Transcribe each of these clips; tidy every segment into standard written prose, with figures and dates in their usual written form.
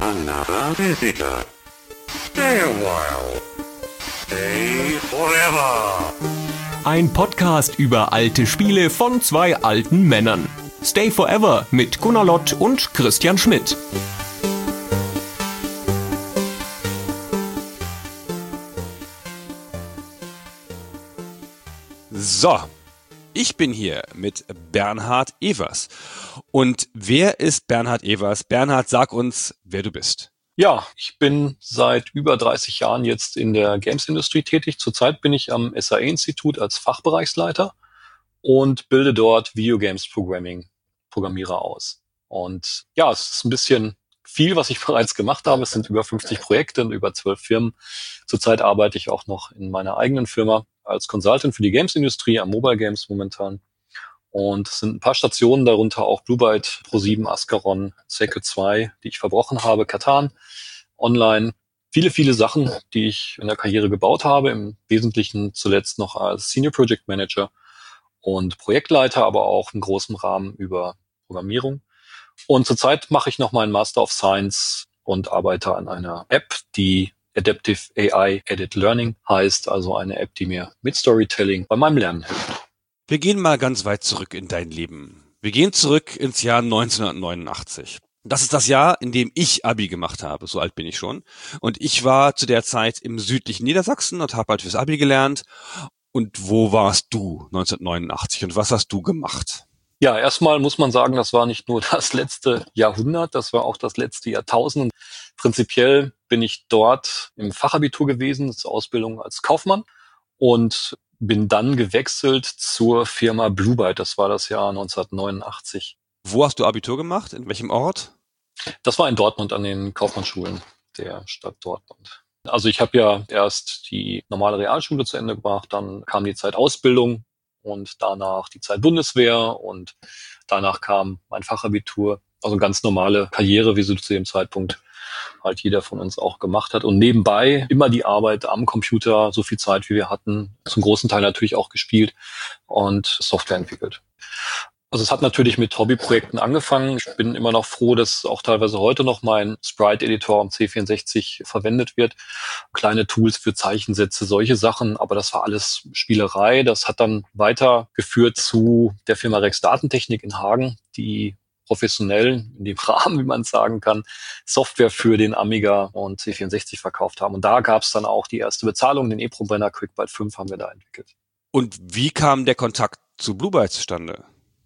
another visitor. Stay a while. Stay forever. Ein Podcast über alte Spiele von zwei alten Männern. Stay Forever mit Gunnar Lott und Christian Schmidt. So, ich bin hier mit Bernhard Evers. Und wer ist Bernhard Evers? Bernhard, sag uns, wer du bist. Ja, ich bin seit über 30 Jahren jetzt in der Games-Industrie tätig. Zurzeit bin ich am SAE-Institut als Fachbereichsleiter und bilde dort Videogames-Programmierer aus. Und ja, es ist ein bisschen viel, was ich bereits gemacht habe. Es sind über 50 Projekte in über 12 Firmen. Zurzeit arbeite ich auch noch in meiner eigenen Firma als Consultant für die Games-Industrie am Mobile Games momentan. Und es sind ein paar Stationen, darunter auch Blue Byte, Pro7, Ascaron, Sacred 2, die ich verbrochen habe, Catan, online. Viele, viele Sachen, die ich in der Karriere gebaut habe, im Wesentlichen zuletzt noch als Senior Project Manager und Projektleiter, aber auch in großem Rahmen über Programmierung. Und zurzeit mache ich noch meinen Master of Science und arbeite an einer App, die Adaptive AI Edit Learning heißt, also eine App, die mir mit Storytelling bei meinem Lernen hilft. Wir gehen mal ganz weit zurück in dein Leben. Wir gehen zurück ins Jahr 1989. Das ist das Jahr, in dem ich Abi gemacht habe. So alt bin ich schon. Und ich war zu der Zeit im südlichen Niedersachsen und habe halt fürs Abi gelernt. Und wo warst du 1989 und was hast du gemacht? Ja, erstmal muss man sagen, das war nicht nur das letzte Jahrhundert, das war auch das letzte Jahrtausend. Prinzipiell bin ich dort im Fachabitur gewesen, zur Ausbildung als Kaufmann und bin dann gewechselt zur Firma Blue Byte. Das war das Jahr 1989. Wo hast du Abitur gemacht? In welchem Ort? Das war in Dortmund an den Kaufmannsschulen der Stadt Dortmund. Also ich habe ja erst die normale Realschule zu Ende gebracht, dann kam die Zeit Ausbildung und danach die Zeit Bundeswehr und danach kam mein Fachabitur. Also eine ganz normale Karriere, wie sie zu dem Zeitpunkt halt jeder von uns auch gemacht hat. Und nebenbei immer die Arbeit am Computer, so viel Zeit wie wir hatten, zum großen Teil natürlich auch gespielt und Software entwickelt. Also es hat natürlich mit Hobbyprojekten angefangen. Ich bin immer noch froh, dass auch teilweise heute noch mein Sprite-Editor am C64 verwendet wird. Kleine Tools für Zeichensätze, solche Sachen. Aber das war alles Spielerei. Das hat dann weitergeführt zu der Firma Rex Datentechnik in Hagen, die professionell in dem Rahmen, wie man es sagen kann, Software für den Amiga und C64 verkauft haben. Und da gab es dann auch die erste Bezahlung, den EPROM-Brenner QuickByte 5 haben wir da entwickelt. Und wie kam der Kontakt zu Blue Byte zustande?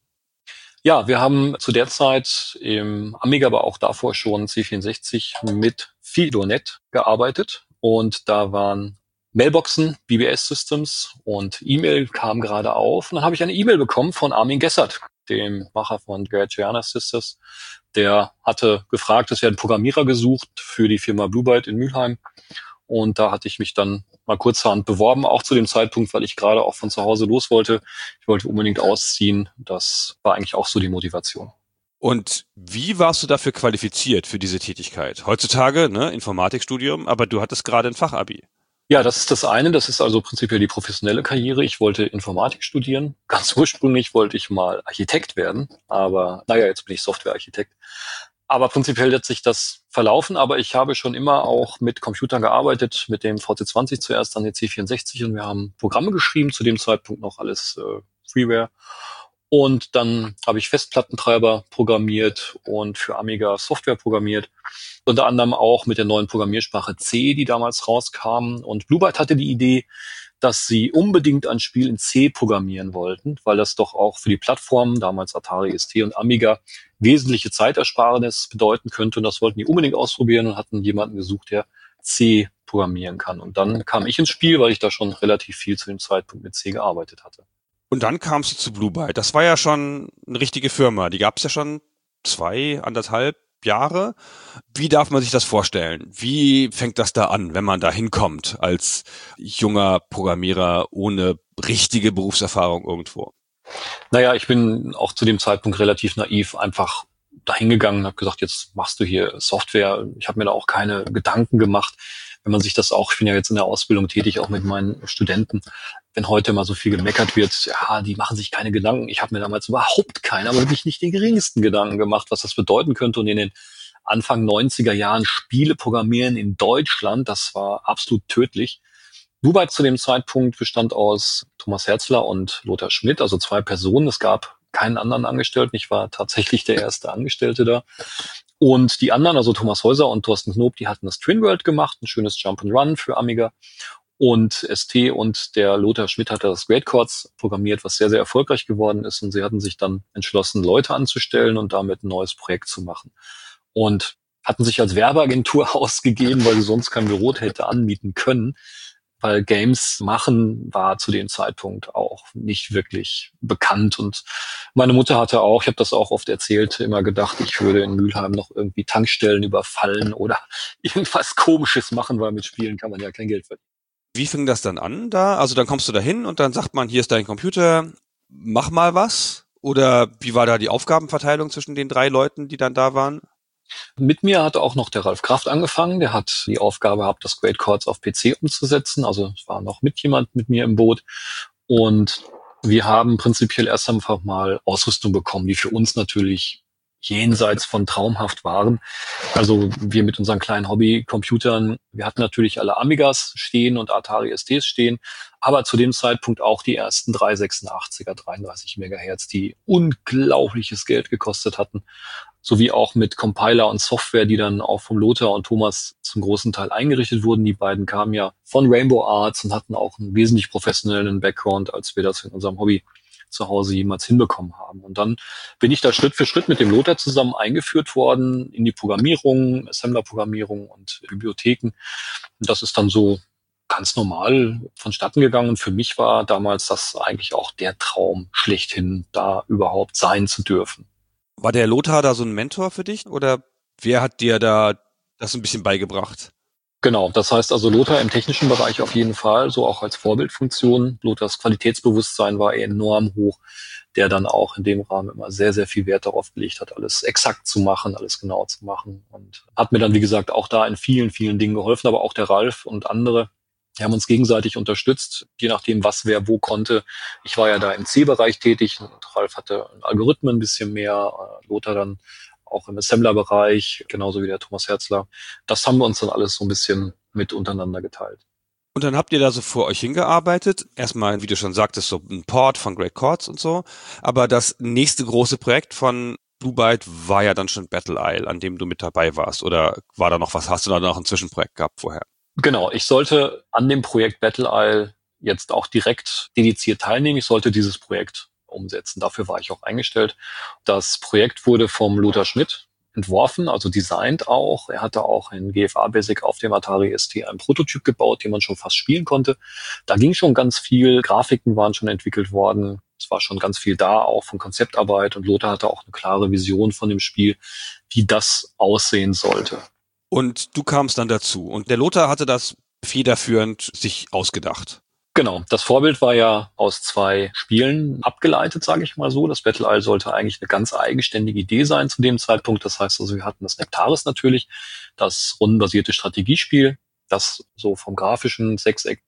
Ja, wir haben zu der Zeit im Amiga, aber auch davor schon C64 mit FidoNet gearbeitet. Und da waren Mailboxen, BBS-Systems und E-Mail kam gerade auf. Und dann habe ich eine E-Mail bekommen von Armin Gessert, dem Macher von Giana Sisters. Der hatte gefragt, es werden Programmierer gesucht für die Firma Blue Byte in Mülheim. Und da hatte ich mich dann mal kurzerhand beworben, auch zu dem Zeitpunkt, weil ich gerade auch von zu Hause los wollte. Ich wollte unbedingt ausziehen. Das war eigentlich auch so die Motivation. Und wie warst du dafür qualifiziert für diese Tätigkeit? Heutzutage, Informatikstudium, aber du hattest gerade ein Fachabi. Ja, das ist das eine. Das ist also prinzipiell die professionelle Karriere. Ich wollte Informatik studieren. Ganz ursprünglich wollte ich mal Architekt werden. Aber jetzt bin ich Softwarearchitekt. Aber prinzipiell hat sich das verlaufen. Aber ich habe schon immer auch mit Computern gearbeitet, mit dem VC20 zuerst, dann der C64. Und wir haben Programme geschrieben, zu dem Zeitpunkt noch alles Freeware. Und dann habe ich Festplattentreiber programmiert und für Amiga Software programmiert. Unter anderem auch mit der neuen Programmiersprache C, die damals rauskam. Und Blue Byte hatte die Idee, dass sie unbedingt ein Spiel in C programmieren wollten, weil das doch auch für die Plattformen, damals Atari ST und Amiga, wesentliche Zeitersparnis bedeuten könnte. Und das wollten die unbedingt ausprobieren und hatten jemanden gesucht, der C programmieren kann. Und dann kam ich ins Spiel, weil ich da schon relativ viel zu dem Zeitpunkt mit C gearbeitet hatte. Und dann kamst du zu Blue Byte. Das war ja schon eine richtige Firma. Die gab es ja schon 2,5 Jahre. Wie darf man sich das vorstellen? Wie fängt das da an, wenn man da hinkommt als junger Programmierer ohne richtige Berufserfahrung irgendwo? Ich bin auch zu dem Zeitpunkt relativ naiv einfach dahin gegangen und habe gesagt, jetzt machst du hier Software. Ich habe mir da auch keine Gedanken gemacht. Wenn man sich das auch, ich bin ja jetzt in der Ausbildung tätig, auch mit meinen Studenten, wenn heute mal so viel gemeckert wird, ja, die machen sich keine Gedanken. Ich habe mir damals überhaupt keine, aber wirklich nicht den geringsten Gedanken gemacht, was das bedeuten könnte. Und in den Anfang 90er Jahren Spiele programmieren in Deutschland, das war absolut tödlich. Blue zu dem Zeitpunkt bestand aus Thomas Herzler und Lothar Schmidt, also 2 Personen. Es gab keinen anderen Angestellten. Ich war tatsächlich der erste Angestellte da. Und die anderen, also Thomas Häuser und Thorsten Knob, die hatten das Twin World gemacht, ein schönes Jump-and-Run für Amiga. Und ST und der Lothar Schmidt hatte das Great Chords programmiert, was sehr, sehr erfolgreich geworden ist. Und sie hatten sich dann entschlossen, Leute anzustellen und damit ein neues Projekt zu machen. Und hatten sich als Werbeagentur ausgegeben, weil sie sonst kein Büro hätte anmieten können. Weil Games machen war zu dem Zeitpunkt auch nicht wirklich bekannt. Und meine Mutter hatte auch, ich habe das auch oft erzählt, immer gedacht, ich würde in Mülheim noch irgendwie Tankstellen überfallen oder irgendwas Komisches machen, weil mit Spielen kann man ja kein Geld verdienen. Wie fing das dann an da? Also dann kommst du da hin und dann sagt man, hier ist dein Computer, mach mal was? Oder wie war da die Aufgabenverteilung zwischen den 3 Leuten, die dann da waren? Mit mir hat auch noch der Ralf Kraft angefangen. Der hat die Aufgabe gehabt, das Great Chords auf PC umzusetzen. Also es war noch jemand mit mir im Boot. Und wir haben prinzipiell erst einfach mal Ausrüstung bekommen, die für uns natürlich jenseits von traumhaft waren. Also wir mit unseren kleinen Hobby-Computern, wir hatten natürlich alle Amigas stehen und Atari STs stehen, aber zu dem Zeitpunkt auch die ersten 386er, 33 Megahertz, die unglaubliches Geld gekostet hatten, sowie auch mit Compiler und Software, die dann auch vom Lothar und Thomas zum großen Teil eingerichtet wurden. Die beiden kamen ja von Rainbow Arts und hatten auch einen wesentlich professionellen Background, als wir das in unserem Hobby zu Hause jemals hinbekommen haben. Und dann bin ich da Schritt für Schritt mit dem Lothar zusammen eingeführt worden in die Programmierung, Assembler-Programmierung und Bibliotheken. Und das ist dann so ganz normal vonstatten gegangen. Und für mich war damals das eigentlich auch der Traum schlechthin, da überhaupt sein zu dürfen. War der Lothar da so ein Mentor für dich oder wer hat dir da das ein bisschen beigebracht? Genau, das heißt also Lothar im technischen Bereich auf jeden Fall, so auch als Vorbildfunktion. Lothars Qualitätsbewusstsein war enorm hoch, der dann auch in dem Rahmen immer sehr, sehr viel Wert darauf gelegt hat, alles exakt zu machen, alles genau zu machen. Und hat mir dann, wie gesagt, auch da in vielen, vielen Dingen geholfen, aber auch der Ralf und andere. Wir haben uns gegenseitig unterstützt, je nachdem, was wer wo konnte. Ich war ja da im C-Bereich tätig und Ralf hatte Algorithmen ein bisschen mehr, Lothar dann auch im Assembler-Bereich, genauso wie der Thomas Herzler. Das haben wir uns dann alles so ein bisschen mit untereinander geteilt. Und dann habt ihr da so vor euch hingearbeitet. Erstmal, wie du schon sagtest, so ein Port von Great Chords und so. Aber das nächste große Projekt von Blue Byte war ja dann schon Battle Isle, an dem du mit dabei warst. Oder war da noch was? Hast du da noch ein Zwischenprojekt gehabt vorher? Genau, ich sollte an dem Projekt Battle Isle jetzt auch direkt dediziert teilnehmen. Ich sollte dieses Projekt umsetzen. Dafür war ich auch eingestellt. Das Projekt wurde vom Lothar Schmidt entworfen, also designt auch. Er hatte auch in GFA Basic auf dem Atari ST einen Prototyp gebaut, den man schon fast spielen konnte. Da ging schon ganz viel. Grafiken waren schon entwickelt worden. Es war schon ganz viel da, auch von Konzeptarbeit. Und Lothar hatte auch eine klare Vision von dem Spiel, wie das aussehen sollte. Und du kamst dann dazu. Und der Lothar hatte das federführend sich ausgedacht. Genau, das Vorbild war ja aus 2 Spielen abgeleitet, sage ich mal so. Das Battle Isle sollte eigentlich eine ganz eigenständige Idee sein zu dem Zeitpunkt. Das heißt also, wir hatten das Nektaris natürlich, das rundenbasierte Strategiespiel, das so vom grafischen Sechseck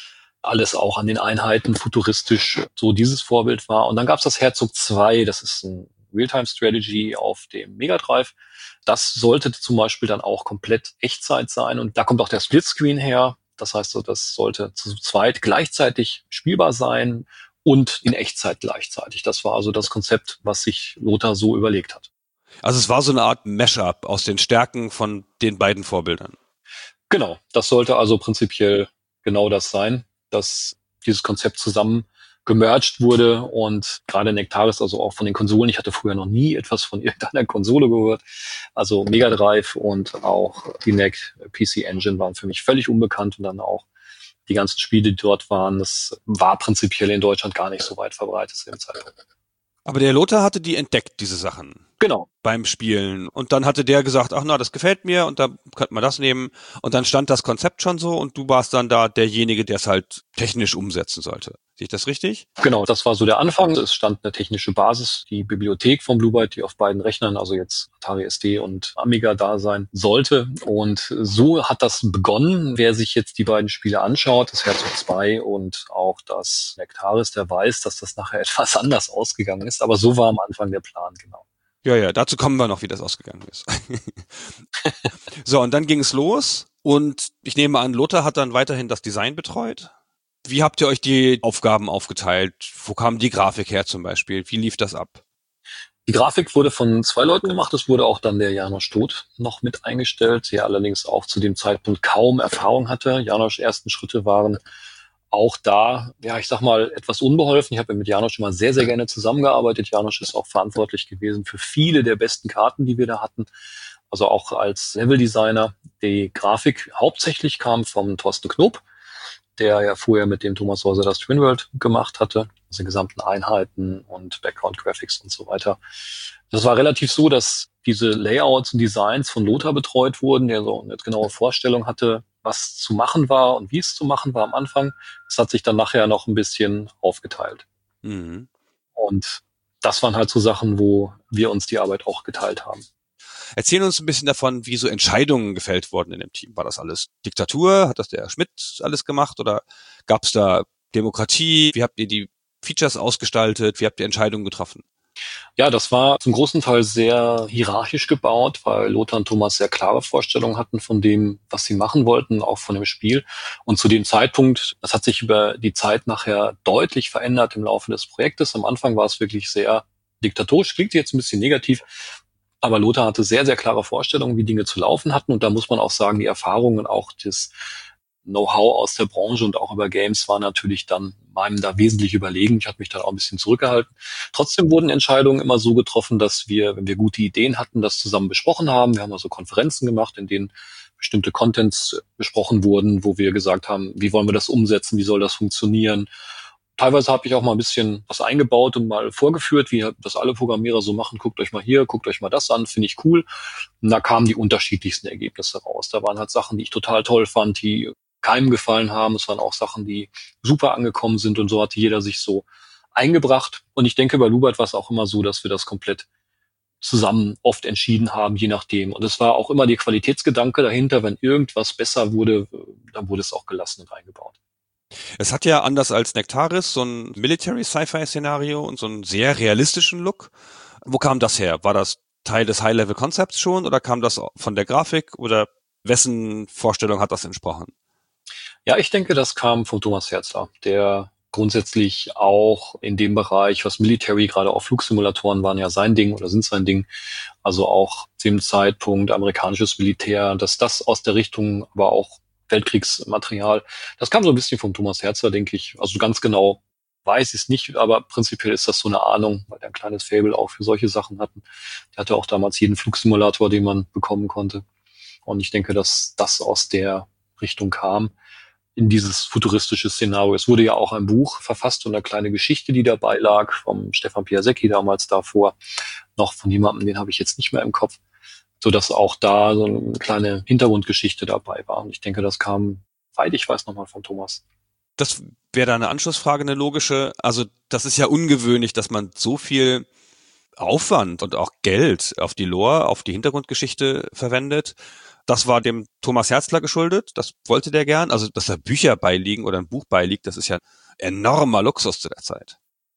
alles auch an den Einheiten futuristisch so dieses Vorbild war. Und dann gab es das Herzog 2, das ist ein Realtime-Strategy auf dem Mega Drive. Das sollte zum Beispiel dann auch komplett Echtzeit sein. Und da kommt auch der Splitscreen her. Das heißt, das sollte zu zweit gleichzeitig spielbar sein und in Echtzeit gleichzeitig. Das war also das Konzept, was sich Lothar so überlegt hat. Also es war so eine Art Mashup aus den Stärken von den beiden Vorbildern. Genau, das sollte also prinzipiell genau das sein, dass dieses Konzept zusammen gemerged wurde und gerade Nektaris, also auch von den Konsolen, ich hatte früher noch nie etwas von irgendeiner Konsole gehört, also Mega Drive und auch die NEC PC Engine waren für mich völlig unbekannt und dann auch die ganzen Spiele, die dort waren, das war prinzipiell in Deutschland gar nicht so weit verbreitet zu dem Zeitpunkt. Aber der Lothar hatte die entdeckt, diese Sachen. Genau. Beim Spielen. Und dann hatte der gesagt, ach na, das gefällt mir und da könnte man das nehmen. Und dann stand das Konzept schon so und du warst dann da derjenige, der es halt technisch umsetzen sollte. Sehe ich das richtig? Genau, das war so der Anfang. Es stand eine technische Basis, die Bibliothek von Blue Byte, die auf beiden Rechnern, also jetzt Atari ST und Amiga da sein sollte. Und so hat das begonnen. Wer sich jetzt die beiden Spiele anschaut, das Herzog 2 und auch das Nektaris, der weiß, dass das nachher etwas anders ausgegangen ist. Aber so war am Anfang der Plan, genau. Ja, dazu kommen wir noch, wie das ausgegangen ist. So, und dann ging es los und ich nehme an, Lothar hat dann weiterhin das Design betreut. Wie habt ihr euch die Aufgaben aufgeteilt? Wo kam die Grafik her zum Beispiel? Wie lief das ab? Die Grafik wurde von 2 Leuten gemacht. Es wurde auch dann der Janosch Todt noch mit eingestellt, der allerdings auch zu dem Zeitpunkt kaum Erfahrung hatte. Janosch' ersten Schritte waren auch da, ja, ich sag mal, etwas unbeholfen. Ich habe ja mit Janosch immer sehr, sehr gerne zusammengearbeitet. Janosch ist auch verantwortlich gewesen für viele der besten Karten, die wir da hatten. Also auch als Leveldesigner. Die Grafik hauptsächlich kam vom Thorsten Knob, der ja vorher mit dem Thomas Häuser das Twin World gemacht hatte, also die gesamten Einheiten und Background Graphics und so weiter. Das war relativ so, dass diese Layouts und Designs von Lothar betreut wurden, der so eine genaue Vorstellung hatte, was zu machen war und wie es zu machen war am Anfang. Das hat sich dann nachher noch ein bisschen aufgeteilt. Mhm. Und das waren halt so Sachen, wo wir uns die Arbeit auch geteilt haben. Erzähl uns ein bisschen davon, wie so Entscheidungen gefällt wurden in dem Team. War das alles Diktatur? Hat das der Schmidt alles gemacht? Oder gab es da Demokratie? Wie habt ihr die Features ausgestaltet? Wie habt ihr Entscheidungen getroffen? Ja, das war zum großen Teil sehr hierarchisch gebaut, weil Lothar und Thomas sehr klare Vorstellungen hatten von dem, was sie machen wollten, auch von dem Spiel. Und zu dem Zeitpunkt, das hat sich über die Zeit nachher deutlich verändert im Laufe des Projektes. Am Anfang war es wirklich sehr diktatorisch, klingt jetzt ein bisschen negativ, aber Lothar hatte sehr, sehr klare Vorstellungen, wie Dinge zu laufen hatten. Und da muss man auch sagen, die Erfahrungen und auch das Know-how aus der Branche und auch über Games war natürlich dann meinem da wesentlich überlegen. Ich habe mich dann auch ein bisschen zurückgehalten. Trotzdem wurden Entscheidungen immer so getroffen, dass wir, wenn wir gute Ideen hatten, das zusammen besprochen haben. Wir haben also Konferenzen gemacht, in denen bestimmte Contents besprochen wurden, wo wir gesagt haben, wie wollen wir das umsetzen, wie soll das funktionieren. Teilweise habe ich auch mal ein bisschen was eingebaut und mal vorgeführt, wie das alle Programmierer so machen. Guckt euch mal hier, guckt euch mal das an, finde ich cool. Und da kamen die unterschiedlichsten Ergebnisse raus. Da waren halt Sachen, die ich total toll fand, die keinem gefallen haben. Es waren auch Sachen, die super angekommen sind und so hat jeder sich so eingebracht. Und ich denke, bei Lubert war es auch immer so, dass wir das komplett zusammen oft entschieden haben, je nachdem. Und es war auch immer der Qualitätsgedanke dahinter, wenn irgendwas besser wurde, dann wurde es auch gelassen und eingebaut. Es hat ja anders als Nectaris so ein Military-Sci-Fi-Szenario und so einen sehr realistischen Look. Wo kam das her? War das Teil des High-Level-Konzepts schon oder kam das von der Grafik oder wessen Vorstellung hat das entsprochen? Ja, ich denke, das kam von Thomas Herzler, der grundsätzlich auch in dem Bereich, was Military, gerade auch Flugsimulatoren waren ja sein Ding oder sind sein Ding, also auch zu dem Zeitpunkt amerikanisches Militär, dass das aus der Richtung, aber auch Weltkriegsmaterial, das kam so ein bisschen von Thomas Herzler, denke ich. Also ganz genau weiß ich es nicht, aber prinzipiell ist das so eine Ahnung, weil er ein kleines Faible auch für solche Sachen hatten. Der hatte auch damals jeden Flugsimulator, den man bekommen konnte. Und ich denke, dass das aus der Richtung kam in dieses futuristische Szenario. Es wurde ja auch ein Buch verfasst und eine kleine Geschichte, die dabei lag, vom Stefan Piasecki damals davor, noch von jemandem, den habe ich jetzt nicht mehr im Kopf, so dass auch da so eine kleine Hintergrundgeschichte dabei war. Und ich denke, das kam, weit ich weiß, nochmal von Thomas. Das wäre da eine Anschlussfrage, eine logische. Also das ist ja ungewöhnlich, dass man so viel Aufwand und auch Geld auf die Lore, auf die Hintergrundgeschichte verwendet. Das war dem Thomas Herzler geschuldet. Das wollte der gern. Also, dass da Bücher beiliegen oder ein Buch beiliegt, das ist ja enormer Luxus zu der Zeit.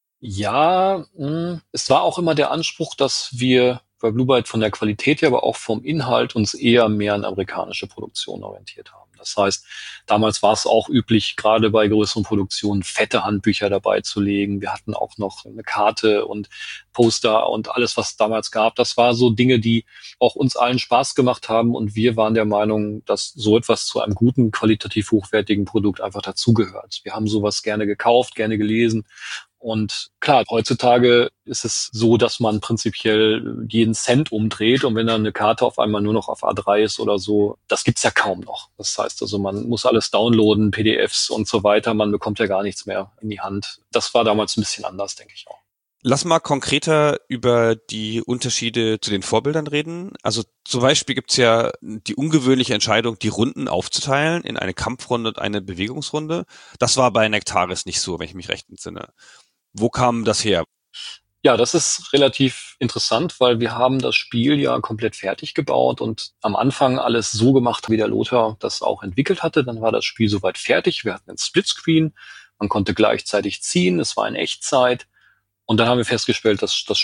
Ja, es war auch immer der Anspruch, dass wir bei Blue Byte von der Qualität her, aber auch vom Inhalt uns eher mehr an amerikanische Produktionen orientiert haben. Das heißt, damals war es auch üblich, gerade bei größeren Produktionen fette Handbücher dabei zu legen. Wir hatten auch noch eine Karte und Poster und alles, was es damals gab. Das war so Dinge, die auch uns allen Spaß gemacht haben. Und wir waren der Meinung, dass so etwas zu einem guten, qualitativ hochwertigen Produkt einfach dazugehört. Wir haben sowas gerne gekauft, gerne gelesen. Und klar, heutzutage ist es so, dass man prinzipiell jeden Cent umdreht und wenn dann eine Karte auf einmal nur noch auf A3 ist oder so, das gibt's ja kaum noch. Das heißt also, man muss alles downloaden, PDFs und so weiter, man bekommt ja gar nichts mehr in die Hand. Das war damals ein bisschen anders, denke ich auch. Lass mal konkreter über die Unterschiede zu den Vorbildern reden. Also zum Beispiel gibt's ja die ungewöhnliche Entscheidung, die Runden aufzuteilen in eine Kampfrunde und eine Bewegungsrunde. Das war bei Nectaris nicht so, wenn ich mich recht entsinne. Wo kam das her? Ja, das ist relativ interessant, weil wir haben das Spiel ja komplett fertig gebaut und am Anfang alles so gemacht, wie der Lothar das auch entwickelt hatte. Dann war das Spiel soweit fertig. Wir hatten einen Splitscreen. Man konnte gleichzeitig ziehen. Es war in Echtzeit. Und dann haben wir festgestellt, dass das Spiel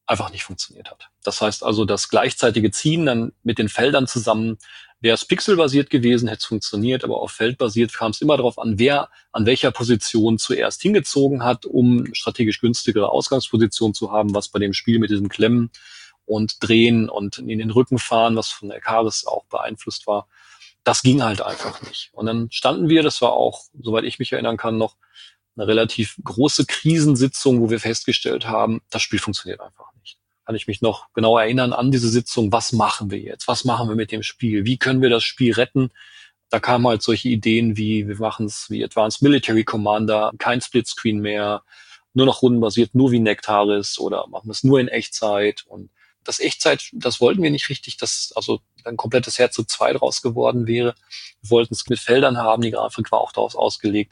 einfach nicht funktioniert hat. Das heißt also, das gleichzeitige Ziehen dann mit den Feldern zusammen, wäre es pixelbasiert gewesen, hätte es funktioniert, aber auf feldbasiert kam es immer darauf an, wer an welcher Position zuerst hingezogen hat, um strategisch günstigere Ausgangsposition zu haben, was bei dem Spiel mit diesem Klemmen und Drehen und in den Rücken fahren, was von Ekaris auch beeinflusst war, das ging halt einfach nicht. Und dann standen wir, das war auch, soweit ich mich erinnern kann, noch eine relativ große Krisensitzung, wo wir festgestellt haben, das Spiel funktioniert einfach nicht. Kann ich mich noch genau erinnern an diese Sitzung, was machen wir jetzt? Was machen wir mit dem Spiel? Wie können wir das Spiel retten? Da kamen halt solche Ideen wie, wir machen es wie Advanced Military Commander, kein Splitscreen mehr, nur noch rundenbasiert, nur wie Nectaris oder machen wir es nur in Echtzeit. Und das Echtzeit, das wollten wir nicht richtig, dass also ein komplettes Herzog 2 draus geworden wäre. Wir wollten es mit Feldern haben, die Grafik war auch daraus ausgelegt.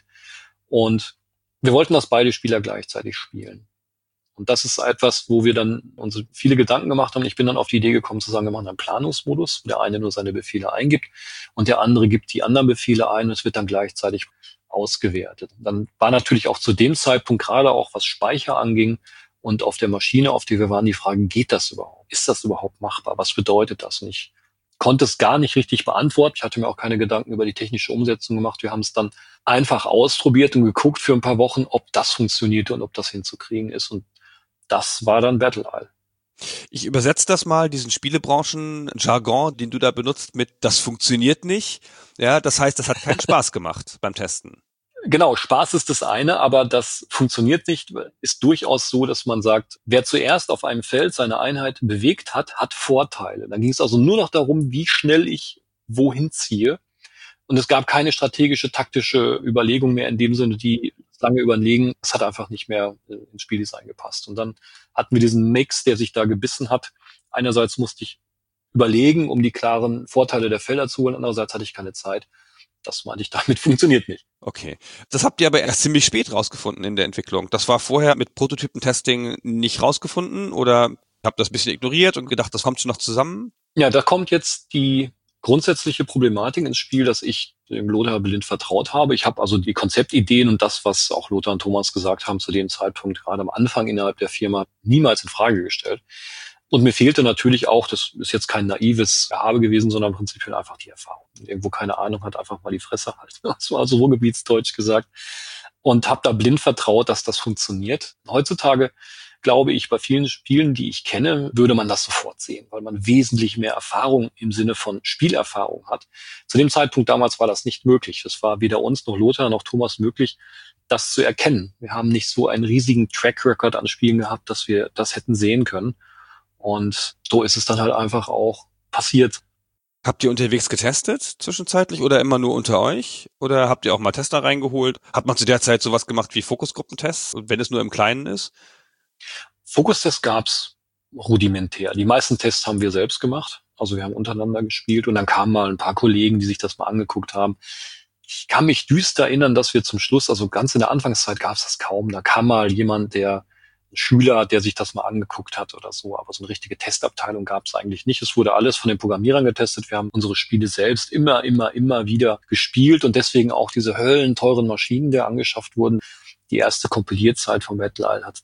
Und wir wollten, dass beide Spieler gleichzeitig spielen. Und das ist etwas, wo wir dann uns viele Gedanken gemacht haben. Ich bin dann auf die Idee gekommen zu sagen, wir machen einen Planungsmodus, wo der eine nur seine Befehle eingibt und der andere gibt die anderen Befehle ein und es wird dann gleichzeitig ausgewertet. Dann war natürlich auch zu dem Zeitpunkt, gerade auch was Speicher anging und auf der Maschine, auf die wir waren, die Frage, geht das überhaupt? Ist das überhaupt machbar? Was bedeutet das? Und ich konnte es gar nicht richtig beantworten. Ich hatte mir auch keine Gedanken über die technische Umsetzung gemacht. Wir haben es dann einfach ausprobiert und geguckt für ein paar Wochen, ob das funktionierte und ob das hinzukriegen ist. Und das war dann Battle Isle. Ich übersetze das mal, diesen Spielebranchen-Jargon, den du da benutzt mit das funktioniert nicht. Ja, das heißt, das hat keinen Spaß gemacht beim Testen. Genau, Spaß ist das eine, aber das funktioniert nicht, ist durchaus so, dass man sagt, wer zuerst auf einem Feld seine Einheit bewegt hat, hat Vorteile. Dann ging es also nur noch darum, wie schnell ich wohin ziehe. Und es gab keine strategische, taktische Überlegung mehr in dem Sinne, die lange überlegen. Es hat einfach nicht mehr ins Spieldesign gepasst. Und dann hatten wir diesen Mix, der sich da gebissen hat. Einerseits musste ich überlegen, um die klaren Vorteile der Felder zu holen. Andererseits hatte ich keine Zeit. Das meinte ich damit, funktioniert nicht. Okay. Das habt ihr aber erst ziemlich spät rausgefunden in der Entwicklung. Das war vorher mit Prototypentesting nicht rausgefunden oder habt das ein bisschen ignoriert und gedacht, das kommt schon noch zusammen? Ja, da kommt jetzt die grundsätzliche Problematik ins Spiel, dass ich dem Lothar blind vertraut habe. Ich habe also die Konzeptideen und das, was auch Lothar und Thomas gesagt haben zu dem Zeitpunkt, gerade am Anfang innerhalb der Firma, niemals in Frage gestellt. Und mir fehlte natürlich auch, das ist jetzt kein naives Gehabe gewesen, sondern im Prinzip einfach die Erfahrung. Und irgendwo keine Ahnung hat, einfach mal die Fresse halten. Das war so ruhrgebietsdeutsch gesagt. Und habe da blind vertraut, dass das funktioniert. Heutzutage glaube ich, bei vielen Spielen, die ich kenne, würde man das sofort sehen, weil man wesentlich mehr Erfahrung im Sinne von Spielerfahrung hat. Zu dem Zeitpunkt damals war das nicht möglich. Das war weder uns noch Lothar noch Thomas möglich, das zu erkennen. Wir haben nicht so einen riesigen Track Record an Spielen gehabt, dass wir das hätten sehen können. Und so ist es dann halt einfach auch passiert. Habt ihr unterwegs getestet zwischenzeitlich oder immer nur unter euch? Oder habt ihr auch mal Tester reingeholt? Hat man zu der Zeit sowas gemacht wie Fokusgruppentests, wenn es nur im Kleinen ist? Fokustests gab's rudimentär. Die meisten Tests haben wir selbst gemacht. Also wir haben untereinander gespielt und dann kamen mal ein paar Kollegen, die sich das mal angeguckt haben. Ich kann mich düster erinnern, dass wir zum Schluss, also ganz in der Anfangszeit gab's das kaum. Da kam mal jemand, ein Schüler, der sich das mal angeguckt hat oder so. Aber so eine richtige Testabteilung gab's eigentlich nicht. Es wurde alles von den Programmierern getestet. Wir haben unsere Spiele selbst immer wieder gespielt und deswegen auch diese höllenteuren Maschinen, die angeschafft wurden. Die erste Kompilierzeit von Battle Isle hat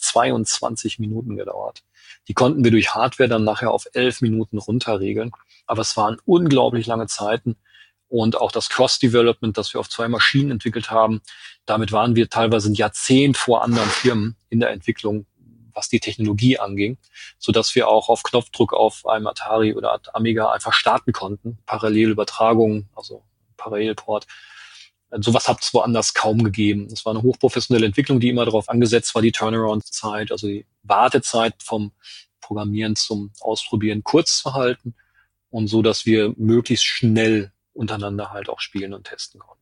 22 Minuten gedauert. Die konnten wir durch Hardware dann nachher auf 11 Minuten runterregeln. Aber es waren unglaublich lange Zeiten. Und auch das Cross-Development, das wir auf 2 Maschinen entwickelt haben, damit waren wir teilweise ein Jahrzehnt vor anderen Firmen in der Entwicklung, was die Technologie anging, sodass wir auch auf Knopfdruck auf einem Atari oder Amiga einfach starten konnten. Parallelübertragung, also Parallelport. Sowas hat es woanders kaum gegeben. Es war eine hochprofessionelle Entwicklung, die immer darauf angesetzt war, die Turnaround-Zeit, also die Wartezeit vom Programmieren zum Ausprobieren kurz zu halten und so, dass wir möglichst schnell untereinander halt auch spielen und testen konnten.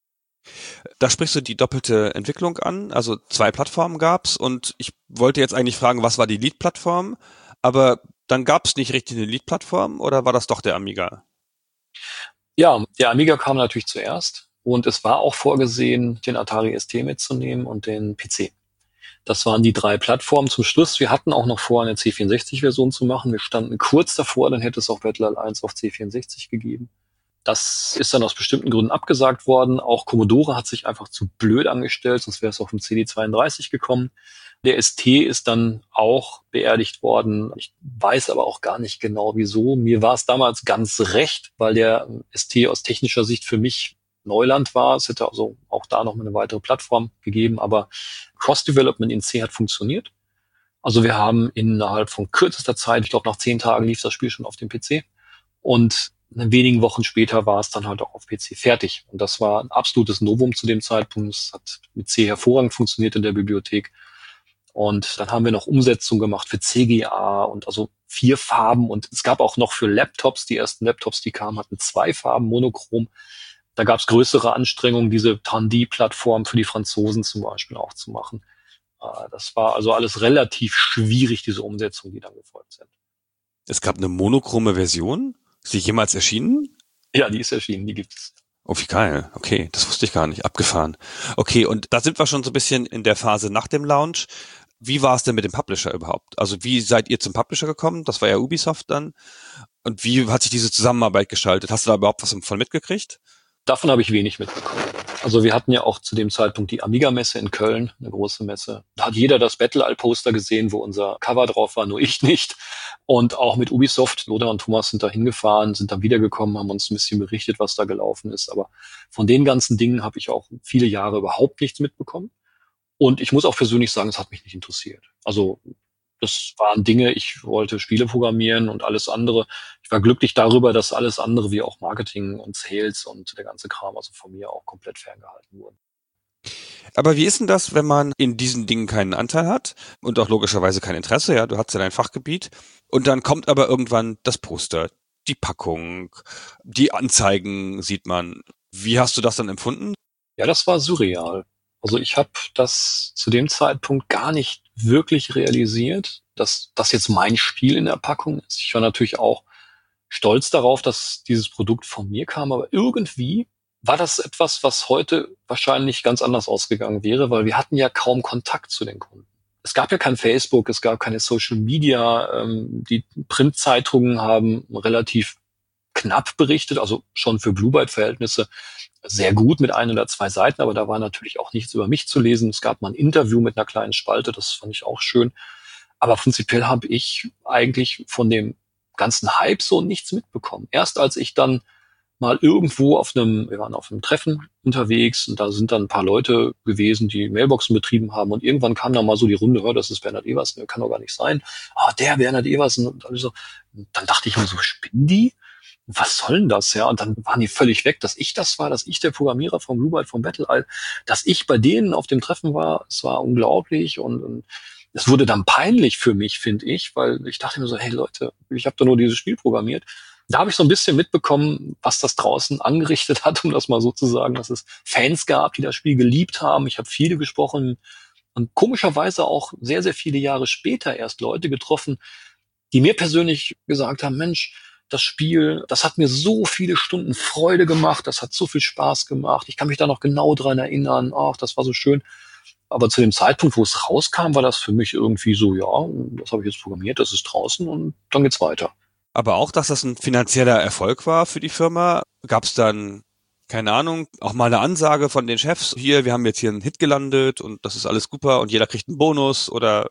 Da sprichst du die doppelte Entwicklung an, also 2 Plattformen gab's und ich wollte jetzt eigentlich fragen, was war die Lead-Plattform, aber dann gab's nicht richtig eine Lead-Plattform oder war das doch der Amiga? Ja, der Amiga kam natürlich zuerst. Und es war auch vorgesehen, den Atari ST mitzunehmen und den PC. Das waren die 3 Plattformen zum Schluss. Wir hatten auch noch vor, eine C64-Version zu machen. Wir standen kurz davor, dann hätte es auch Battle Isle 1 auf C64 gegeben. Das ist dann aus bestimmten Gründen abgesagt worden. Auch Commodore hat sich einfach zu blöd angestellt, sonst wäre es auf dem CD32 gekommen. Der ST ist dann auch beerdigt worden. Ich weiß aber auch gar nicht genau, wieso. Mir war es damals ganz recht, weil der ST aus technischer Sicht für mich Neuland war. Es hätte also auch da noch mal eine weitere Plattform gegeben, aber Cross-Development in C hat funktioniert. Also wir haben innerhalb von kürzester Zeit, ich glaube nach 10 Tagen lief das Spiel schon auf dem PC und in wenigen Wochen später war es dann halt auch auf PC fertig. Und das war ein absolutes Novum zu dem Zeitpunkt. Es hat mit C hervorragend funktioniert in der Bibliothek. Und dann haben wir noch Umsetzung gemacht für CGA und also 4 Farben. Und es gab auch noch für Laptops, die ersten Laptops, die kamen, hatten 2 Farben, monochrom. Da gab es größere Anstrengungen, diese Tandy-Plattform für die Franzosen zum Beispiel auch zu machen. Das war also alles relativ schwierig, diese Umsetzung, die dann gefolgt sind. Es gab eine monochrome Version? Ist die jemals erschienen? Ja, die ist erschienen, die gibt es. Oh, wie geil. Okay, das wusste ich gar nicht. Abgefahren. Okay, und da sind wir schon so ein bisschen in der Phase nach dem Launch. Wie war es denn mit dem Publisher überhaupt? Also wie seid ihr zum Publisher gekommen? Das war ja Ubisoft dann. Und wie hat sich diese Zusammenarbeit gestaltet? Hast du da überhaupt was von mitgekriegt? Davon habe ich wenig mitbekommen. Also wir hatten ja auch zu dem Zeitpunkt die Amiga-Messe in Köln, eine große Messe. Da hat jeder das Battle-All-Poster gesehen, wo unser Cover drauf war, nur ich nicht. Und auch mit Ubisoft, Lothar und Thomas sind da hingefahren, sind dann wiedergekommen, haben uns ein bisschen berichtet, was da gelaufen ist. Aber von den ganzen Dingen habe ich auch viele Jahre überhaupt nichts mitbekommen. Und ich muss auch persönlich sagen, es hat mich nicht interessiert. Also das waren Dinge, ich wollte Spiele programmieren und alles andere. Ich war glücklich darüber, dass alles andere wie auch Marketing und Sales und der ganze Kram also von mir auch komplett ferngehalten wurden. Aber wie ist denn das, wenn man in diesen Dingen keinen Anteil hat und auch logischerweise kein Interesse? Ja, du hast ja dein Fachgebiet und dann kommt aber irgendwann das Poster, die Packung, die Anzeigen sieht man. Wie hast du das dann empfunden? Ja, das war surreal. Also ich habe das zu dem Zeitpunkt gar nicht wirklich realisiert, dass das jetzt mein Spiel in der Packung ist. Ich war natürlich auch stolz darauf, dass dieses Produkt von mir kam, aber irgendwie war das etwas, was heute wahrscheinlich ganz anders ausgegangen wäre, weil wir hatten ja kaum Kontakt zu den Kunden. Es gab ja kein Facebook, es gab keine Social Media, die Printzeitungen haben relativ knapp berichtet, also schon für Blue Byte-Verhältnisse sehr gut mit 1 oder 2 Seiten, aber da war natürlich auch nichts über mich zu lesen. Es gab mal ein Interview mit einer kleinen Spalte, das fand ich auch schön. Aber prinzipiell habe ich eigentlich von dem ganzen Hype so nichts mitbekommen. Erst als ich dann mal irgendwo wir waren auf einem Treffen unterwegs und da sind dann ein paar Leute gewesen, die Mailboxen betrieben haben und irgendwann kam dann mal so die Runde, das ist Bernhard Eversen, kann doch gar nicht sein. Der Bernhard Eversen und so. Dann dachte ich mir so, spinnen die? Was soll denn das, ja? Und dann waren die völlig weg, dass ich das war, dass ich der Programmierer vom Blue Byte, vom Battle-All, dass ich bei denen auf dem Treffen war. Es war unglaublich und es wurde dann peinlich für mich, finde ich, weil ich dachte mir so, hey Leute, ich habe da nur dieses Spiel programmiert. Da habe ich so ein bisschen mitbekommen, was das draußen angerichtet hat, um das mal so zu sagen, dass es Fans gab, die das Spiel geliebt haben. Ich habe viele gesprochen und komischerweise auch sehr, sehr viele Jahre später erst Leute getroffen, die mir persönlich gesagt haben, Mensch, das Spiel, das hat mir so viele Stunden Freude gemacht, das hat so viel Spaß gemacht. Ich kann mich da noch genau dran erinnern. Ach, das war so schön. Aber zu dem Zeitpunkt, wo es rauskam, war das für mich irgendwie so, ja, das habe ich jetzt programmiert, das ist draußen und dann geht's weiter. Aber auch, dass das ein finanzieller Erfolg war für die Firma, gab es dann, keine Ahnung, auch mal eine Ansage von den Chefs, wir haben jetzt hier einen Hit gelandet und das ist alles super und jeder kriegt einen Bonus oder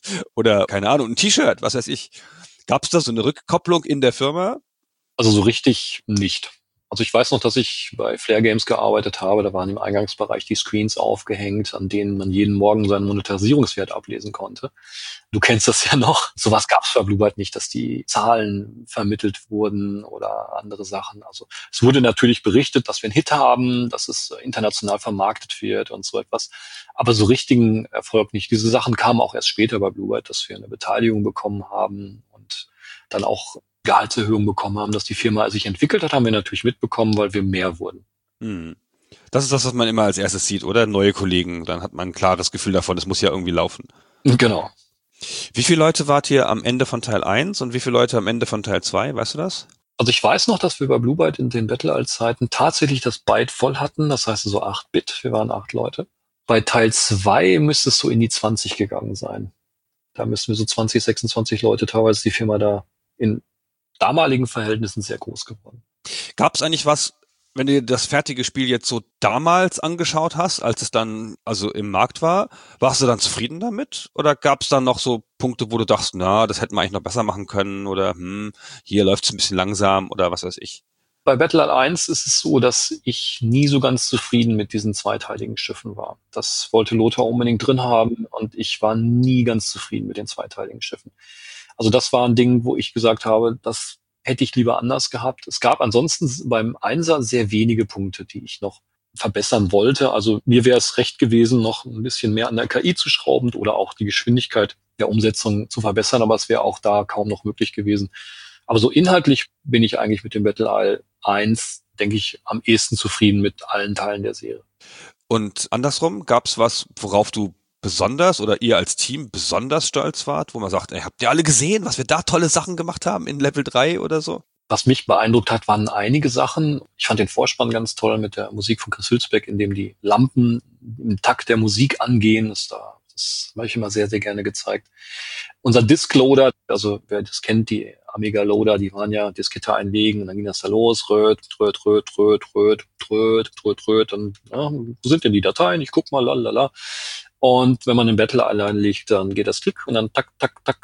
keine Ahnung, ein T-Shirt, was weiß ich. Gab es da so eine Rückkopplung in der Firma? Also so richtig nicht. Also ich weiß noch, dass ich bei Flair Games gearbeitet habe. Da waren im Eingangsbereich die Screens aufgehängt, an denen man jeden Morgen seinen Monetarisierungswert ablesen konnte. Du kennst das ja noch. Sowas gab es bei Blue Byte nicht, dass die Zahlen vermittelt wurden oder andere Sachen. Also es wurde natürlich berichtet, dass wir einen Hit haben, dass es international vermarktet wird und so etwas. Aber so richtigen Erfolg nicht. Diese Sachen kamen auch erst später bei Blue Byte, dass wir eine Beteiligung bekommen haben und dann auch Gehaltserhöhungen bekommen haben, dass die Firma sich entwickelt hat, haben wir natürlich mitbekommen, weil wir mehr wurden. Das ist das, was man immer als erstes sieht, oder? Neue Kollegen, dann hat man ein klares Gefühl davon, es muss ja irgendwie laufen. Genau. Wie viele Leute wart ihr am Ende von Teil 1 und wie viele Leute am Ende von Teil 2, weißt du das? Also ich weiß noch, dass wir bei Blue Byte in den Battle-All-Zeiten tatsächlich das Byte voll hatten, das heißt so 8-Bit, wir waren 8 Leute. Bei Teil 2 müsste es so in die 20 gegangen sein. Da müssten wir so 20, 26 Leute, teilweise ist die Firma da in damaligen Verhältnissen sehr groß geworden. Gab es eigentlich was, wenn du dir das fertige Spiel jetzt so damals angeschaut hast, als es dann also im Markt war, warst du dann zufrieden damit? Oder gab es dann noch so Punkte, wo du dachtest, na, das hätten wir eigentlich noch besser machen können oder hier läuft es ein bisschen langsam oder was weiß ich? Bei Battlefield 1 ist es so, dass ich nie so ganz zufrieden mit diesen zweiteiligen Schiffen war. Das wollte Lothar unbedingt drin haben und ich war nie ganz zufrieden mit den zweiteiligen Schiffen. Also das war ein Ding, wo ich gesagt habe, das hätte ich lieber anders gehabt. Es gab ansonsten beim Einser sehr wenige Punkte, die ich noch verbessern wollte. Also mir wäre es recht gewesen, noch ein bisschen mehr an der KI zu schrauben oder auch die Geschwindigkeit der Umsetzung zu verbessern, aber es wäre auch da kaum noch möglich gewesen. Aber so inhaltlich bin ich eigentlich mit dem Battle 1, denke ich, am ehesten zufrieden mit allen Teilen der Serie. Und andersrum, gab es was, worauf du besonders oder ihr als Team besonders stolz wart, wo man sagt, ey, habt ihr alle gesehen, was wir da tolle Sachen gemacht haben in Level 3 oder so? Was mich beeindruckt hat, waren einige Sachen. Ich fand den Vorspann ganz toll mit der Musik von Chris Hülsbeck, in dem die Lampen im Takt der Musik angehen. Das habe ich immer sehr, sehr gerne gezeigt. Unser Diskloader, also wer das kennt, die Amiga Loader, die waren ja Diskette einlegen und dann ging das da los, röt, und wo sind denn die Dateien? Ich guck mal, lalala. Und wenn man den Battle allein legt, dann geht das Klick und dann tak,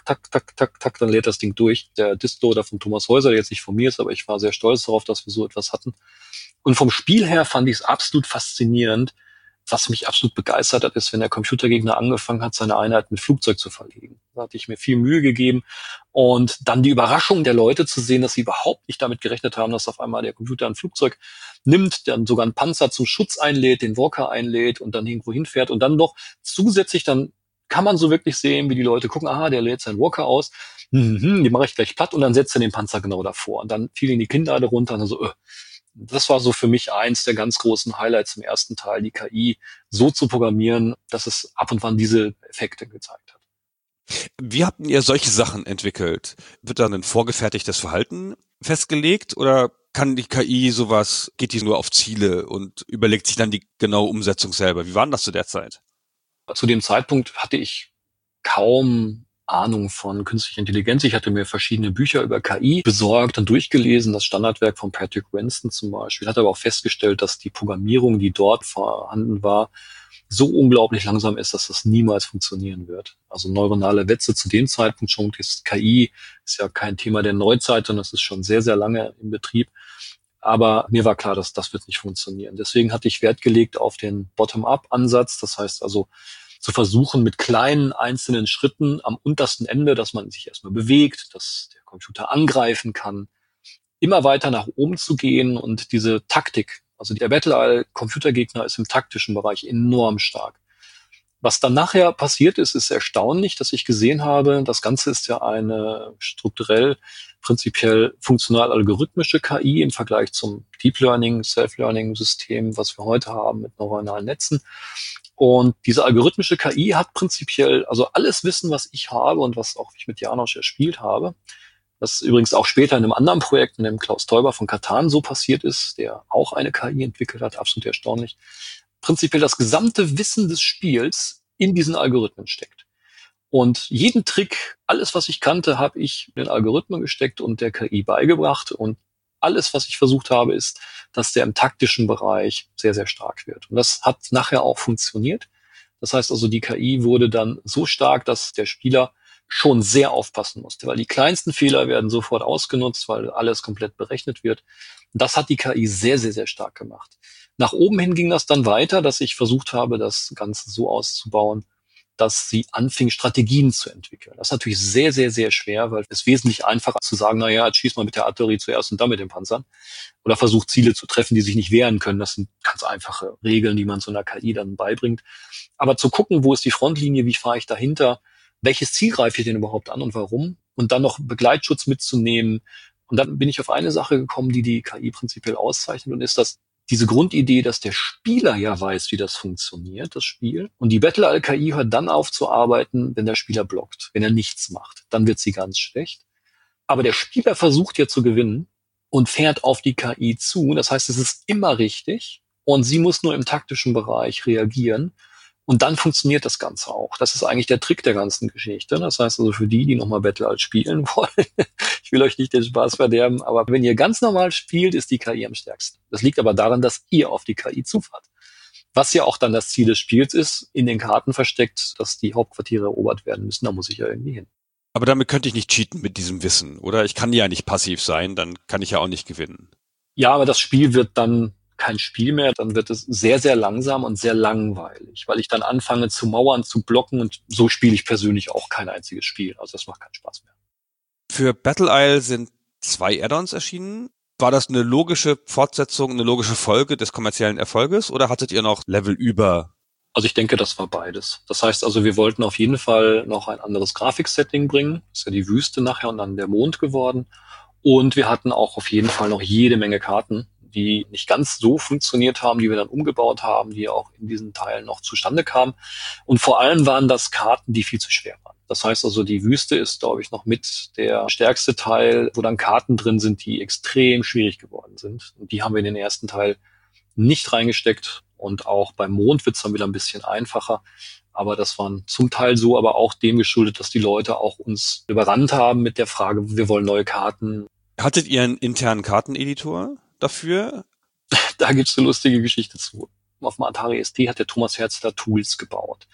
dann lädt das Ding durch. Der Diskloader von Thomas Häuser, der jetzt nicht von mir ist, aber ich war sehr stolz darauf, dass wir so etwas hatten. Und vom Spiel her fand ich es absolut faszinierend. Was mich absolut begeistert hat, ist, wenn der Computergegner angefangen hat, seine Einheit mit Flugzeug zu verlegen. Da hatte ich mir viel Mühe gegeben. Und dann die Überraschung der Leute zu sehen, dass sie überhaupt nicht damit gerechnet haben, dass auf einmal der Computer ein Flugzeug nimmt, dann sogar einen Panzer zum Schutz einlädt, den Walker einlädt und dann irgendwo hinfährt. Und dann noch zusätzlich, dann kann man so wirklich sehen, wie die Leute gucken, aha, der lädt seinen Walker aus, die mache ich gleich platt und dann setzt er den Panzer genau davor. Und dann fielen die Kinnlade runter und dann so, Das war so für mich eins der ganz großen Highlights im ersten Teil, die KI so zu programmieren, dass es ab und wann diese Effekte gezeigt hat. Wie habt ihr solche Sachen entwickelt? Wird dann ein vorgefertigtes Verhalten festgelegt oder kann die KI sowas, geht die nur auf Ziele und überlegt sich dann die genaue Umsetzung selber? Wie war denn das zu der Zeit? Zu dem Zeitpunkt hatte ich kaum Ahnung von künstlicher Intelligenz. Ich hatte mir verschiedene Bücher über KI besorgt und durchgelesen, das Standardwerk von Patrick Winston zum Beispiel. Hatte aber auch festgestellt, dass die Programmierung, die dort vorhanden war, so unglaublich langsam ist, dass das niemals funktionieren wird. Also neuronale Netze zu dem Zeitpunkt schon, ist KI ist ja kein Thema der Neuzeit, sondern es ist schon sehr, sehr lange im Betrieb. Aber mir war klar, dass das wird nicht funktionieren. Deswegen hatte ich Wert gelegt auf den Bottom-up-Ansatz. Das heißt also, zu versuchen, mit kleinen einzelnen Schritten am untersten Ende, dass man sich erstmal bewegt, dass der Computer angreifen kann, immer weiter nach oben zu gehen und diese Taktik, also der Battle-Computergegner ist im taktischen Bereich enorm stark. Was dann nachher passiert ist, ist erstaunlich, dass ich gesehen habe, das Ganze ist ja eine strukturell, prinzipiell funktional-algorithmische KI im Vergleich zum Deep Learning, Self-Learning-System, was wir heute haben mit neuronalen Netzen. Und diese algorithmische KI hat prinzipiell, also alles Wissen, was ich habe und was auch ich mit Janosch erspielt habe, was übrigens auch später in einem anderen Projekt, in dem Klaus Teuber von Catan so passiert ist, der auch eine KI entwickelt hat, absolut erstaunlich, prinzipiell das gesamte Wissen des Spiels in diesen Algorithmen steckt. Und jeden Trick, alles, was ich kannte, habe ich in den Algorithmen gesteckt und der KI beigebracht. Und alles, was ich versucht habe, ist, dass der im taktischen Bereich sehr, sehr stark wird. Und das hat nachher auch funktioniert. Das heißt also, die KI wurde dann so stark, dass der Spieler schon sehr aufpassen musste, weil die kleinsten Fehler werden sofort ausgenutzt, weil alles komplett berechnet wird. Und das hat die KI sehr, sehr, sehr stark gemacht. Nach oben hin ging das dann weiter, dass ich versucht habe, das Ganze so auszubauen, dass sie anfing, Strategien zu entwickeln. Das ist natürlich sehr, sehr, sehr schwer, weil es wesentlich einfacher zu sagen, naja, jetzt schieß mal mit der Artillerie zuerst und dann mit den Panzern. Oder versucht Ziele zu treffen, die sich nicht wehren können. Das sind ganz einfache Regeln, die man so einer KI dann beibringt. Aber zu gucken, wo ist die Frontlinie, wie fahre ich dahinter, welches Ziel greife ich denn überhaupt an und warum? Und dann noch Begleitschutz mitzunehmen. Und dann bin ich auf eine Sache gekommen, die die KI prinzipiell auszeichnet und ist das, diese Grundidee, dass der Spieler ja weiß, wie das funktioniert, das Spiel. Und die Battle-KI hört dann auf zu arbeiten, wenn der Spieler blockt, wenn er nichts macht. Dann wird sie ganz schlecht. Aber der Spieler versucht ja zu gewinnen und fährt auf die KI zu. Das heißt, es ist immer richtig. Und sie muss nur im taktischen Bereich reagieren. Und dann funktioniert das Ganze auch. Das ist eigentlich der Trick der ganzen Geschichte. Das heißt also für die nochmal Battle spielen wollen, ich will euch nicht den Spaß verderben, aber wenn ihr ganz normal spielt, ist die KI am stärksten. Das liegt aber daran, dass ihr auf die KI zufahrt. Was ja auch dann das Ziel des Spiels ist, in den Karten versteckt, dass die Hauptquartiere erobert werden müssen. Da muss ich ja irgendwie hin. Aber damit könnte ich nicht cheaten mit diesem Wissen, oder? Ich kann ja nicht passiv sein, dann kann ich ja auch nicht gewinnen. Ja, aber das Spiel wird dann kein Spiel mehr, dann wird es sehr, sehr langsam und sehr langweilig, weil ich dann anfange zu mauern, zu blocken und so spiele ich persönlich auch kein einziges Spiel. Also das macht keinen Spaß mehr. Für Battle Isle sind 2 Add-ons erschienen. War das eine logische Fortsetzung, eine logische Folge des kommerziellen Erfolges oder hattet ihr noch Level über? Also ich denke, das war beides. Das heißt also, wir wollten auf jeden Fall noch ein anderes Grafiksetting bringen. Das ist ja die Wüste nachher und dann der Mond geworden. Und wir hatten auch auf jeden Fall noch jede Menge Karten, die nicht ganz so funktioniert haben, die wir dann umgebaut haben, die auch in diesen Teilen noch zustande kamen. Und vor allem waren das Karten, die viel zu schwer waren. Das heißt also, die Wüste ist, glaube ich, noch mit der stärkste Teil, wo dann Karten drin sind, die extrem schwierig geworden sind. Und die haben wir in den ersten Teil nicht reingesteckt. Und auch beim Mond wird es dann wieder ein bisschen einfacher. Aber das waren zum Teil so, aber auch dem geschuldet, dass die Leute auch uns überrannt haben mit der Frage, wir wollen neue Karten. Hattet ihr einen internen Karteneditor dafür? Da gibt's eine lustige Geschichte zu. Auf dem Atari ST hat der Thomas Herzler Tools gebaut,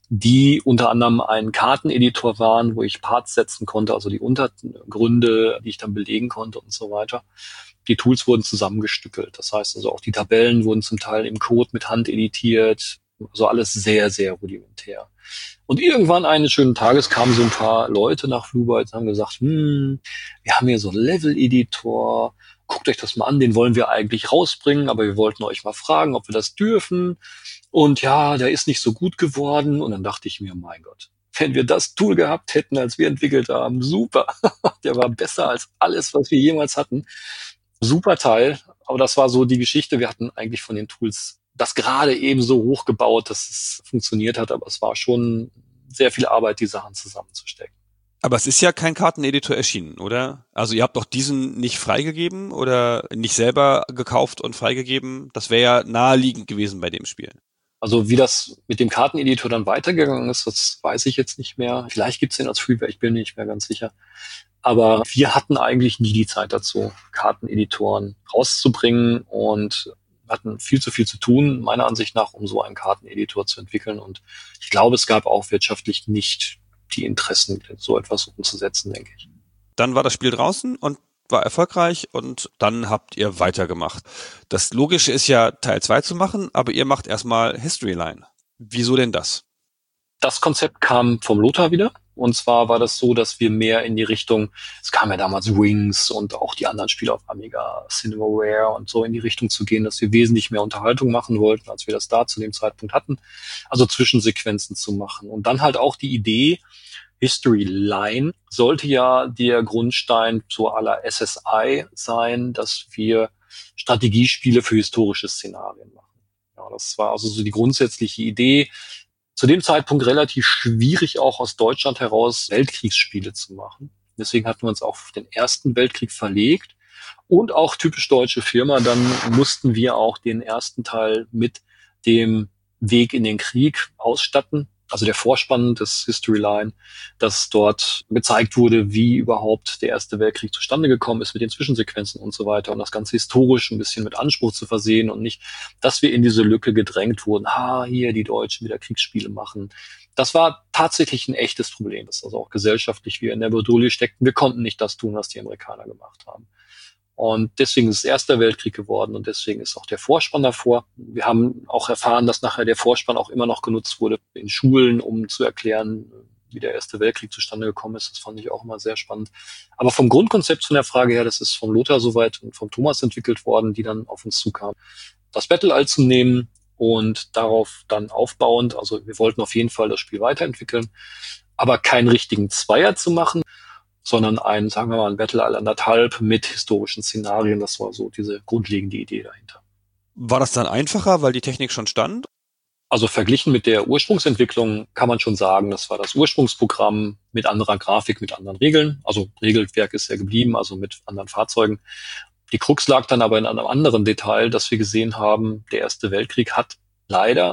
die unter anderem ein Karteneditor waren, wo ich Parts setzen konnte, also die Untergründe, die ich dann belegen konnte und so weiter. Die Tools wurden zusammengestückelt. Das heißt also auch die Tabellen wurden zum Teil im Code mit Hand editiert. Also alles sehr, sehr rudimentär. Und irgendwann eines schönen Tages kamen so ein paar Leute nach Flubyte und haben gesagt, wir haben hier so einen Level-Editor, guckt euch das mal an, den wollen wir eigentlich rausbringen, aber wir wollten euch mal fragen, ob wir das dürfen. Und ja, der ist nicht so gut geworden. Und dann dachte ich mir, mein Gott, wenn wir das Tool gehabt hätten, als wir entwickelt haben, super. Der war besser als alles, was wir jemals hatten. Super Teil. Aber das war so die Geschichte. Wir hatten eigentlich von den Tools das gerade eben so hochgebaut, dass es funktioniert hat. Aber es war schon sehr viel Arbeit, die Sachen zusammenzustecken. Aber es ist ja kein Karteneditor erschienen, oder? Also ihr habt doch diesen nicht freigegeben oder nicht selber gekauft und freigegeben. Das wäre ja naheliegend gewesen bei dem Spiel. Also wie das mit dem Karteneditor dann weitergegangen ist, das weiß ich jetzt nicht mehr. Vielleicht gibt's den als Freeware, ich bin mir nicht mehr ganz sicher. Aber wir hatten eigentlich nie die Zeit dazu, Karteneditoren rauszubringen und hatten viel zu viel zu tun, meiner Ansicht nach, um so einen Karteneditor zu entwickeln. Und ich glaube, es gab auch wirtschaftlich nicht die Interessen, so etwas umzusetzen, denke ich. Dann war das Spiel draußen und war erfolgreich und dann habt ihr weitergemacht. Das Logische ist ja, Teil 2 zu machen, aber ihr macht erstmal Historyline. Wieso denn das? Das Konzept kam vom Lothar wieder. Und zwar war das so, dass wir mehr in die Richtung, es kam ja damals Wings und auch die anderen Spiele auf Amiga, Cinemaware und so in die Richtung zu gehen, dass wir wesentlich mehr Unterhaltung machen wollten, als wir das da zu dem Zeitpunkt hatten. Also Zwischensequenzen zu machen. Und dann halt auch die Idee, Historyline sollte ja der Grundstein so à la SSI sein, dass wir Strategiespiele für historische Szenarien machen. Ja, das war also so die grundsätzliche Idee. Zu dem Zeitpunkt relativ schwierig auch aus Deutschland heraus Weltkriegsspiele zu machen. Deswegen hatten wir uns auch auf den Ersten Weltkrieg verlegt und auch typisch deutsche Firma. Dann mussten wir auch den ersten Teil mit dem Weg in den Krieg ausstatten. Also der Vorspann des Historyline, dass dort gezeigt wurde, wie überhaupt der Erste Weltkrieg zustande gekommen ist mit den Zwischensequenzen und so weiter und das Ganze historisch ein bisschen mit Anspruch zu versehen und nicht, dass wir in diese Lücke gedrängt wurden, hier die Deutschen wieder Kriegsspiele machen. Das war tatsächlich ein echtes Problem, das also auch gesellschaftlich wir in der Bredouille steckten. Wir konnten nicht das tun, was die Amerikaner gemacht haben. Und deswegen ist es Erster Weltkrieg geworden und deswegen ist auch der Vorspann davor. Wir haben auch erfahren, dass nachher der Vorspann auch immer noch genutzt wurde in Schulen, um zu erklären, wie der Erste Weltkrieg zustande gekommen ist. Das fand ich auch immer sehr spannend. Aber vom Grundkonzept von der Frage her, das ist vom Lothar soweit und vom Thomas entwickelt worden, die dann auf uns zukamen, das Battle Isle zu nehmen und darauf dann aufbauend, also wir wollten auf jeden Fall das Spiel weiterentwickeln, aber keinen richtigen Zweier zu machen, sondern ein, sagen wir mal, ein Battle Isle 1,5 mit historischen Szenarien. Das war so diese grundlegende Idee dahinter. War das dann einfacher, weil die Technik schon stand? Also verglichen mit der Ursprungsentwicklung kann man schon sagen, das war das Ursprungsprogramm mit anderer Grafik, mit anderen Regeln. Also Regelwerk ist ja geblieben, also mit anderen Fahrzeugen. Die Krux lag dann aber in einem anderen Detail, dass wir gesehen haben, der Erste Weltkrieg hat leider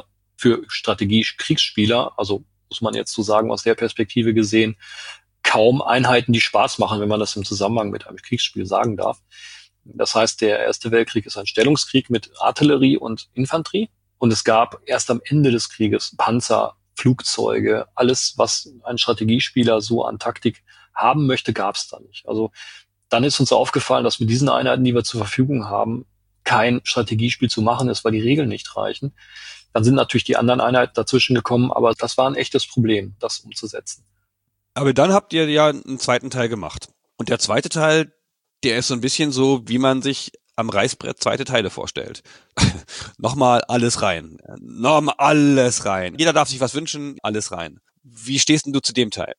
für Strategie-Kriegsspieler, also muss man jetzt so sagen, aus der Perspektive gesehen, kaum Einheiten, die Spaß machen, wenn man das im Zusammenhang mit einem Kriegsspiel sagen darf. Das heißt, der Erste Weltkrieg ist ein Stellungskrieg mit Artillerie und Infanterie. Und es gab erst am Ende des Krieges Panzer, Flugzeuge, alles, was ein Strategiespieler so an Taktik haben möchte, gab es da nicht. Also dann ist uns aufgefallen, dass mit diesen Einheiten, die wir zur Verfügung haben, kein Strategiespiel zu machen ist, weil die Regeln nicht reichen. Dann sind natürlich die anderen Einheiten dazwischen gekommen, aber das war ein echtes Problem, das umzusetzen. Aber dann habt ihr ja einen zweiten Teil gemacht. Und der zweite Teil, der ist so ein bisschen so, wie man sich am Reißbrett zweite Teile vorstellt. Nochmal alles rein. Nochmal alles rein. Jeder darf sich was wünschen, alles rein. Wie stehst denn du zu dem Teil?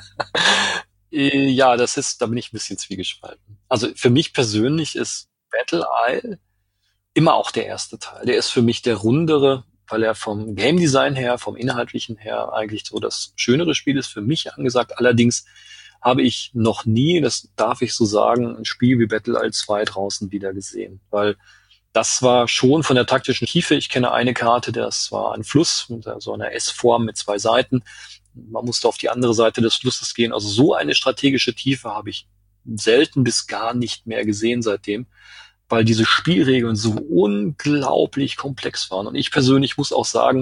Ja, da bin ich ein bisschen zwiegespalten. Also für mich persönlich ist Battle Isle immer auch der erste Teil. Der ist für mich der rundere, weil er vom Game Design her, vom Inhaltlichen her eigentlich so das schönere Spiel ist für mich angesagt. Allerdings habe ich noch nie, das darf ich so sagen, ein Spiel wie Battle Isle 2 draußen wieder gesehen, weil das war schon von der taktischen Tiefe. Ich kenne eine Karte, das war ein Fluss mit so einer S-Form mit 2 Seiten. Man musste auf die andere Seite des Flusses gehen. Also so eine strategische Tiefe habe ich selten bis gar nicht mehr gesehen seitdem, weil diese Spielregeln so unglaublich komplex waren. Und ich persönlich muss auch sagen,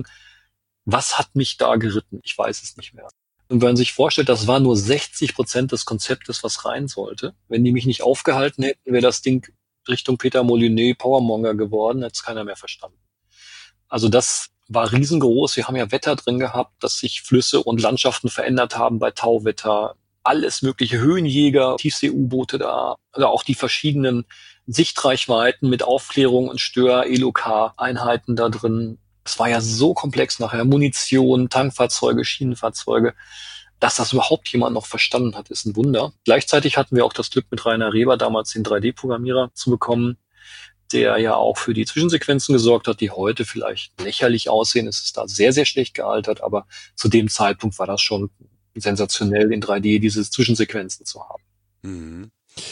was hat mich da geritten? Ich weiß es nicht mehr. Und wenn man sich vorstellt, das war nur 60% des Konzeptes, was rein sollte. Wenn die mich nicht aufgehalten hätten, wäre das Ding Richtung Peter Molyneux Powermonger geworden, hätte es keiner mehr verstanden. Also das war riesengroß. Wir haben ja Wetter drin gehabt, dass sich Flüsse und Landschaften verändert haben bei Tauwetter. Alles mögliche, Höhenjäger, Tiefsee-U-Boote da, oder auch die verschiedenen Sichtreichweiten mit Aufklärung und Stör-Elokar-Einheiten da drin. Es war ja so komplex nachher. Munition, Tankfahrzeuge, Schienenfahrzeuge. Dass das überhaupt jemand noch verstanden hat, ist ein Wunder. Gleichzeitig hatten wir auch das Glück, mit Rainer Reber damals den 3D-Programmierer zu bekommen, der ja auch für die Zwischensequenzen gesorgt hat, die heute vielleicht lächerlich aussehen. Es ist da sehr, sehr schlecht gealtert, aber zu dem Zeitpunkt war das schon sensationell, in 3D diese Zwischensequenzen zu haben. Mhm.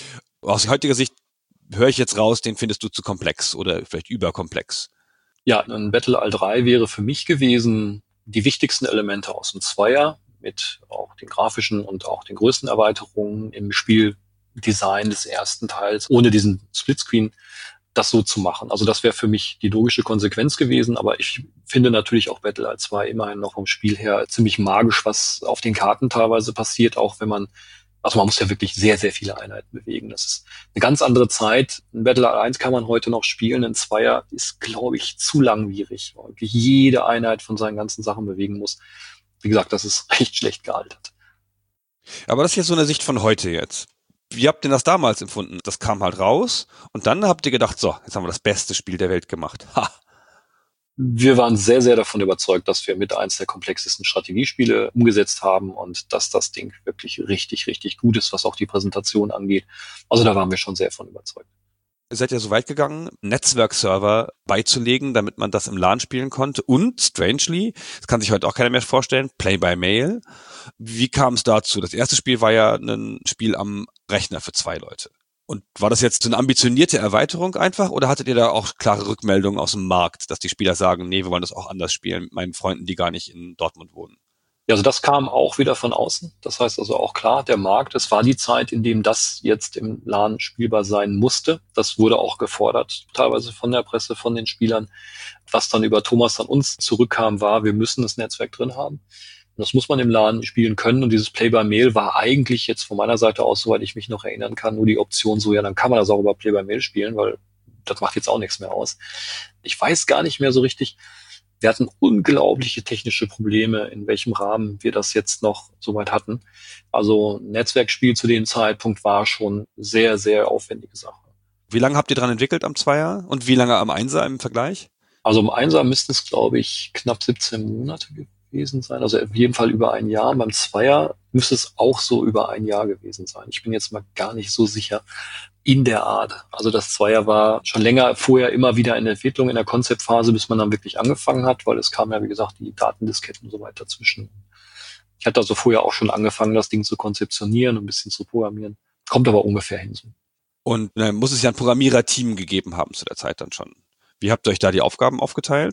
Aus heutiger Sicht höre ich jetzt raus, den findest du zu komplex oder vielleicht überkomplex. Ja, ein Battle Isle 3 wäre für mich gewesen, die wichtigsten Elemente aus dem Zweier, mit auch den grafischen und auch den größten Erweiterungen im Spieldesign des ersten Teils, ohne diesen Splitscreen, das so zu machen. Also das wäre für mich die logische Konsequenz gewesen, aber ich finde natürlich auch Battle Isle 2 immerhin noch vom Spiel her ziemlich magisch, was auf den Karten teilweise passiert, auch wenn man muss ja wirklich sehr, sehr viele Einheiten bewegen. Das ist eine ganz andere Zeit. Ein Battle Isle 1 kann man heute noch spielen, ein Zweier ist, glaube ich, zu langwierig, weil wirklich jede Einheit von seinen ganzen Sachen bewegen muss. Wie gesagt, das ist recht schlecht gealtert. Aber das ist jetzt so eine Sicht von heute jetzt. Wie habt ihr das damals empfunden? Das kam halt raus und dann habt ihr gedacht, so, jetzt haben wir das beste Spiel der Welt gemacht. Ha! Wir waren sehr, sehr davon überzeugt, dass wir mit eins der komplexesten Strategiespiele umgesetzt haben und dass das Ding wirklich richtig, richtig gut ist, was auch die Präsentation angeht. Also da waren wir schon sehr von überzeugt. Ihr seid ja so weit gegangen, Netzwerkserver beizulegen, damit man das im LAN spielen konnte. Und, strangely, das kann sich heute auch keiner mehr vorstellen, Play-by-Mail. Wie kam es dazu? Das erste Spiel war ja ein Spiel am Rechner für 2 Leute. Und war das jetzt so eine ambitionierte Erweiterung einfach? Oder hattet ihr da auch klare Rückmeldungen aus dem Markt, dass die Spieler sagen, nee, wir wollen das auch anders spielen mit meinen Freunden, die gar nicht in Dortmund wohnen? Ja, also das kam auch wieder von außen. Das heißt also auch klar, der Markt, es war die Zeit, in dem das jetzt im LAN spielbar sein musste. Das wurde auch gefordert, teilweise von der Presse, von den Spielern. Was dann über Thomas an uns zurückkam, war, wir müssen das Netzwerk drin haben. Und das muss man im LAN spielen können. Und dieses Play-by-Mail war eigentlich jetzt von meiner Seite aus, soweit ich mich noch erinnern kann, nur die Option so, ja, dann kann man das auch über Play-by-Mail spielen, weil das macht jetzt auch nichts mehr aus. Ich weiß gar nicht mehr so richtig. Wir hatten unglaubliche technische Probleme, in welchem Rahmen wir das jetzt noch soweit hatten. Also ein Netzwerkspiel zu dem Zeitpunkt war schon sehr, sehr aufwendige Sache. Wie lange habt ihr dran entwickelt am Zweier und wie lange am Einser im Vergleich? Also im Einser müssten es, glaube ich, knapp 17 Monate gewesen sein. Also auf jeden Fall über ein Jahr. Beim Zweier müsste es auch so über ein Jahr gewesen sein. Ich bin jetzt mal gar nicht so sicher. In der Art. Also das Zweier war schon länger vorher immer wieder in der Entwicklung, in der Konzeptphase, bis man dann wirklich angefangen hat, weil es kam ja, wie gesagt, die Datendisketten und so weiter dazwischen. Ich hatte also vorher auch schon angefangen, das Ding zu konzeptionieren und ein bisschen zu programmieren. Kommt aber ungefähr hin so. Und muss es ja ein Programmiererteam gegeben haben zu der Zeit dann schon. Wie habt ihr euch da die Aufgaben aufgeteilt?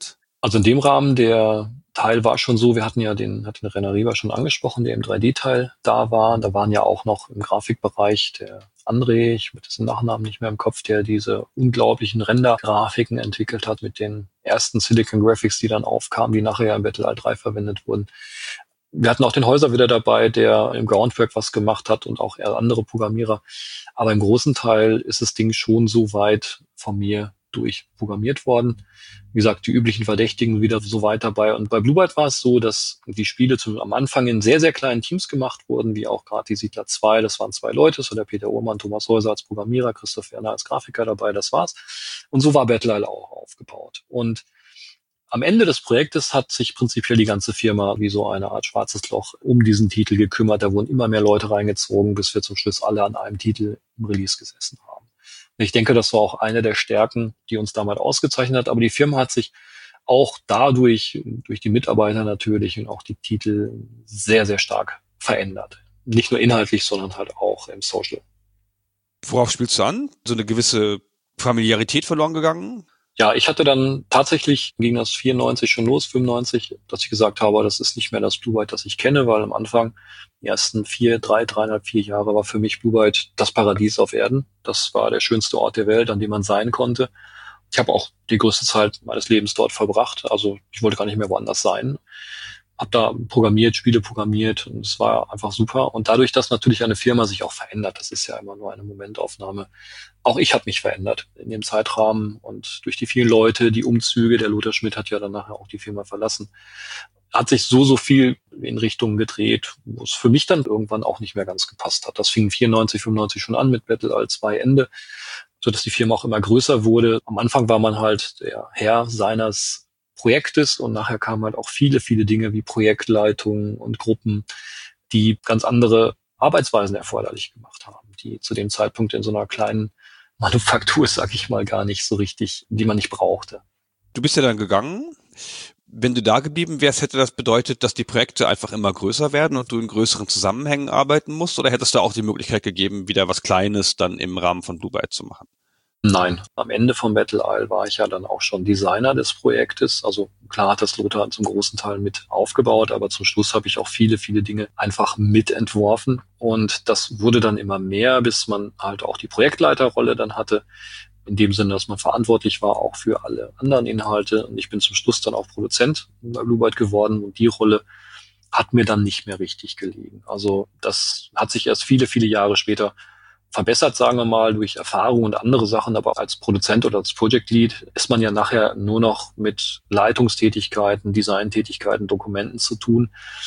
Also in dem Rahmen, der Teil war schon so, wir hatten den René Reber schon angesprochen, der im 3D-Teil da war. Da waren ja auch noch im Grafikbereich der André, ich habe dessen Nachnamen nicht mehr im Kopf, der diese unglaublichen Render-Grafiken entwickelt hat mit den ersten Silicon Graphics, die dann aufkamen, die nachher ja im Battle 3 verwendet wurden. Wir hatten auch den Häuser wieder dabei, der im Groundwork was gemacht hat und auch eher andere Programmierer. Aber im großen Teil ist das Ding schon so weit von mir durchprogrammiert worden. Wie gesagt, die üblichen Verdächtigen wieder so weit dabei. Und bei Blue Byte war es so, dass die Spiele am Anfang in sehr, sehr kleinen Teams gemacht wurden, wie auch gerade die Siedler 2. Das waren 2 Leute, so der Peter Uhrmann, Thomas Häuser als Programmierer, Christoph Werner als Grafiker dabei, das war's. Und so war Battle Isle auch aufgebaut. Und am Ende des Projektes hat sich prinzipiell die ganze Firma wie so eine Art schwarzes Loch um diesen Titel gekümmert. Da wurden immer mehr Leute reingezogen, bis wir zum Schluss alle an einem Titel im Release gesessen haben. Und ich denke, das war auch eine der Stärken, die uns damals ausgezeichnet hat. Aber die Firma hat sich auch dadurch, durch die Mitarbeiter natürlich und auch die Titel sehr, sehr stark verändert. Nicht nur inhaltlich, sondern halt auch im Social. Worauf spielst du an? So eine gewisse Familiarität verloren gegangen? Ja, ich hatte dann tatsächlich, ging das 94 schon los, 95, dass ich gesagt habe, das ist nicht mehr das Blue Byte, das ich kenne, weil am Anfang, die ersten 3,5, 4 Jahre war für mich Blue Byte das Paradies auf Erden. Das war der schönste Ort der Welt, an dem man sein konnte. Ich habe auch die größte Zeit meines Lebens dort verbracht, also ich wollte gar nicht mehr woanders sein. Habe da programmiert, Spiele programmiert und es war einfach super. Und dadurch, dass natürlich eine Firma sich auch verändert, das ist ja immer nur eine Momentaufnahme. Auch ich habe mich verändert in dem Zeitrahmen und durch die vielen Leute, die Umzüge, der Lothar Schmidt hat ja dann nachher auch die Firma verlassen, hat sich so viel in Richtungen gedreht, wo es für mich dann irgendwann auch nicht mehr ganz gepasst hat. Das fing 94, 95 schon an mit Battle Isle 2 Ende, sodass die Firma auch immer größer wurde. Am Anfang war man halt der Herr seines Projektes und nachher kamen halt auch viele, viele Dinge wie Projektleitungen und Gruppen, die ganz andere Arbeitsweisen erforderlich gemacht haben, die zu dem Zeitpunkt in so einer kleinen Manufaktur, sag ich mal, gar nicht so richtig, die man nicht brauchte. Du bist ja dann gegangen. Wenn du da geblieben wärst, hätte das bedeutet, dass die Projekte einfach immer größer werden und du in größeren Zusammenhängen arbeiten musst? Oder hättest du auch die Möglichkeit gegeben, wieder was Kleines dann im Rahmen von Blue Byte zu machen? Nein, am Ende von Battle Isle war ich ja dann auch schon Designer des Projektes. Also klar hat das Lothar zum großen Teil mit aufgebaut, aber zum Schluss habe ich auch viele, viele Dinge einfach mitentworfen. Und das wurde dann immer mehr, bis man halt auch die Projektleiterrolle dann hatte. In dem Sinne, dass man verantwortlich war auch für alle anderen Inhalte. Und ich bin zum Schluss dann auch Produzent bei Blue Byte geworden. Und die Rolle hat mir dann nicht mehr richtig gelegen. Also das hat sich erst viele, viele Jahre später verbessert, sagen wir mal, durch Erfahrung und andere Sachen. Aber als Produzent oder als Project Lead ist man ja nachher nur noch mit Leitungstätigkeiten, Designtätigkeiten, Dokumenten zu tun.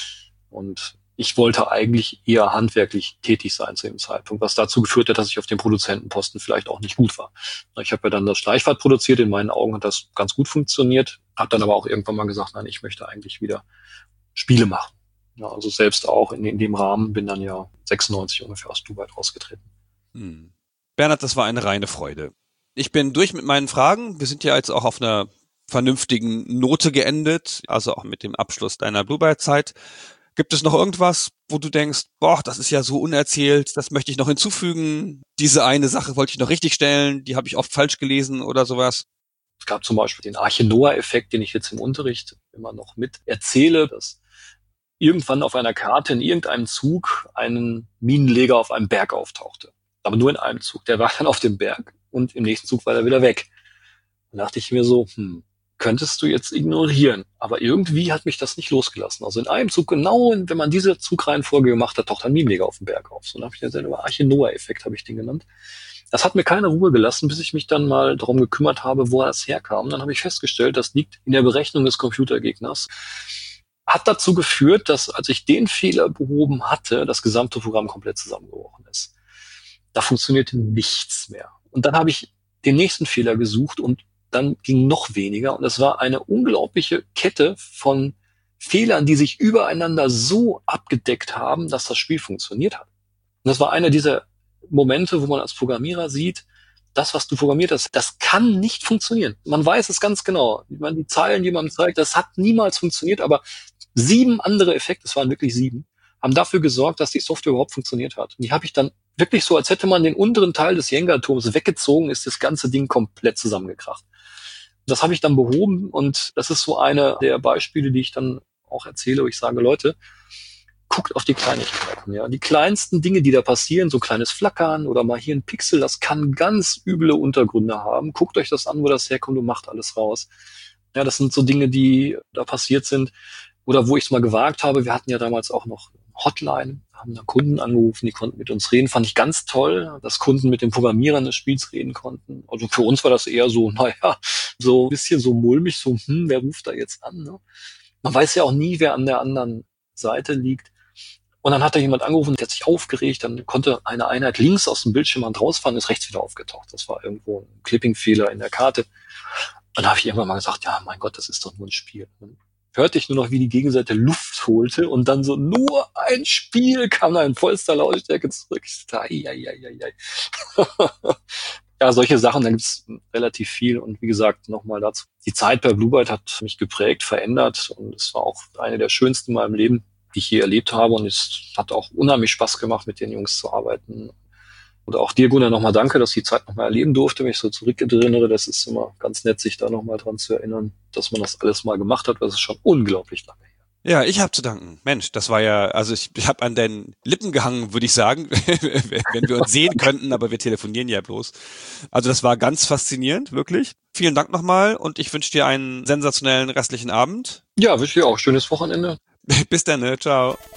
Und ich wollte eigentlich eher handwerklich tätig sein zu dem Zeitpunkt, was dazu geführt hat, dass ich auf dem Produzentenposten vielleicht auch nicht gut war. Ich habe ja dann das Schleichfahrt produziert, in meinen Augen hat das ganz gut funktioniert, habe dann aber auch irgendwann mal gesagt, nein, ich möchte eigentlich wieder Spiele machen. Ja, also selbst auch in dem Rahmen bin dann ja 96 ungefähr aus Blue Byte rausgetreten. Bernhard, das war eine reine Freude. Ich bin durch mit meinen Fragen. Wir sind ja jetzt auch auf einer vernünftigen Note geendet, also auch mit dem Abschluss deiner Blue Byte-Zeit. Gibt es noch irgendwas, wo du denkst, boah, das ist ja so unerzählt, das möchte ich noch hinzufügen, diese eine Sache wollte ich noch richtig stellen, die habe ich oft falsch gelesen oder sowas? Es gab zum Beispiel den Arche Noah-Effekt, den ich jetzt im Unterricht immer noch mit erzähle, dass irgendwann auf einer Karte in irgendeinem Zug ein Minenleger auf einem Berg auftauchte. Aber nur in einem Zug. Der war dann auf dem Berg und im nächsten Zug war er wieder weg. Dann dachte ich mir so, könntest du jetzt ignorieren. Aber irgendwie hat mich das nicht losgelassen. Also in einem Zug, genau wenn man diese Zugreihenfolge gemacht hat, taucht ein Minenleger auf dem Berg auf. So, dann habe ich den Arche Noah-Effekt, habe ich den genannt. Das hat mir keine Ruhe gelassen, bis ich mich dann mal darum gekümmert habe, wo das herkam. Dann habe ich festgestellt, das liegt in der Berechnung des Computergegners. Hat dazu geführt, dass, als ich den Fehler behoben hatte, das gesamte Programm komplett zusammengebrochen ist. Da funktionierte nichts mehr. Und dann habe ich den nächsten Fehler gesucht und dann ging noch weniger. Und es war eine unglaubliche Kette von Fehlern, die sich übereinander so abgedeckt haben, dass das Spiel funktioniert hat. Und das war einer dieser Momente, wo man als Programmierer sieht, das, was du programmiert hast, das kann nicht funktionieren. Man weiß es ganz genau. Ich meine, die Zeilen, die man zeigt, das hat niemals funktioniert, aber 7 andere Effekte, es waren wirklich 7, haben dafür gesorgt, dass die Software überhaupt funktioniert hat. Und die habe ich dann wirklich so, als hätte man den unteren Teil des Jenga-Turms weggezogen, ist das ganze Ding komplett zusammengekracht. Das habe ich dann behoben und das ist so eine der Beispiele, die ich dann auch erzähle, wo ich sage, Leute, guckt auf die Kleinigkeiten, ja. Die kleinsten Dinge, die da passieren, so kleines Flackern oder mal hier ein Pixel, das kann ganz üble Untergründe haben. Guckt euch das an, wo das herkommt und macht alles raus. Ja, das sind so Dinge, die da passiert sind. Oder wo ich es mal gewagt habe, wir hatten ja damals auch noch Hotline, haben da Kunden angerufen, die konnten mit uns reden. Fand ich ganz toll, dass Kunden mit den Programmierern des Spiels reden konnten. Also für uns war das eher so, so ein bisschen so mulmig, so, wer ruft da jetzt an? Ne? Man weiß ja auch nie, wer an der anderen Seite liegt. Und dann hat da jemand angerufen, der hat sich aufgeregt, dann konnte eine Einheit links aus dem Bildschirm rausfahren, ist rechts wieder aufgetaucht. Das war irgendwo ein Clipping-Fehler in der Karte. Und dann habe ich irgendwann mal gesagt, ja, mein Gott, das ist doch nur ein Spiel. Dann hörte ich nur noch, wie die Gegenseite Luft holte und dann so, nur ein Spiel, kam da in vollster Lautstärke zurück. Ich dachte, Ja, solche Sachen, da gibt's relativ viel. Und wie gesagt, nochmal dazu. Die Zeit bei Blue Byte hat mich geprägt, verändert und es war auch eine der schönsten in meinem Leben, die ich je erlebt habe. Und es hat auch unheimlich Spaß gemacht, mit den Jungs zu arbeiten. Und auch dir, Gunnar, nochmal danke, dass ich die Zeit nochmal erleben durfte, wenn ich so zurückerinnere. Das ist immer ganz nett, sich da nochmal dran zu erinnern, dass man das alles mal gemacht hat. Das ist schon unglaublich lange her. Ja, ich habe zu danken. Mensch, das war ja, also ich habe an deinen Lippen gehangen, würde ich sagen, wenn wir uns sehen könnten, aber wir telefonieren ja bloß. Also das war ganz faszinierend, wirklich. Vielen Dank nochmal und ich wünsche dir einen sensationellen restlichen Abend. Ja, wünsche dir auch schönes Wochenende. Bis dann, ne? Ciao.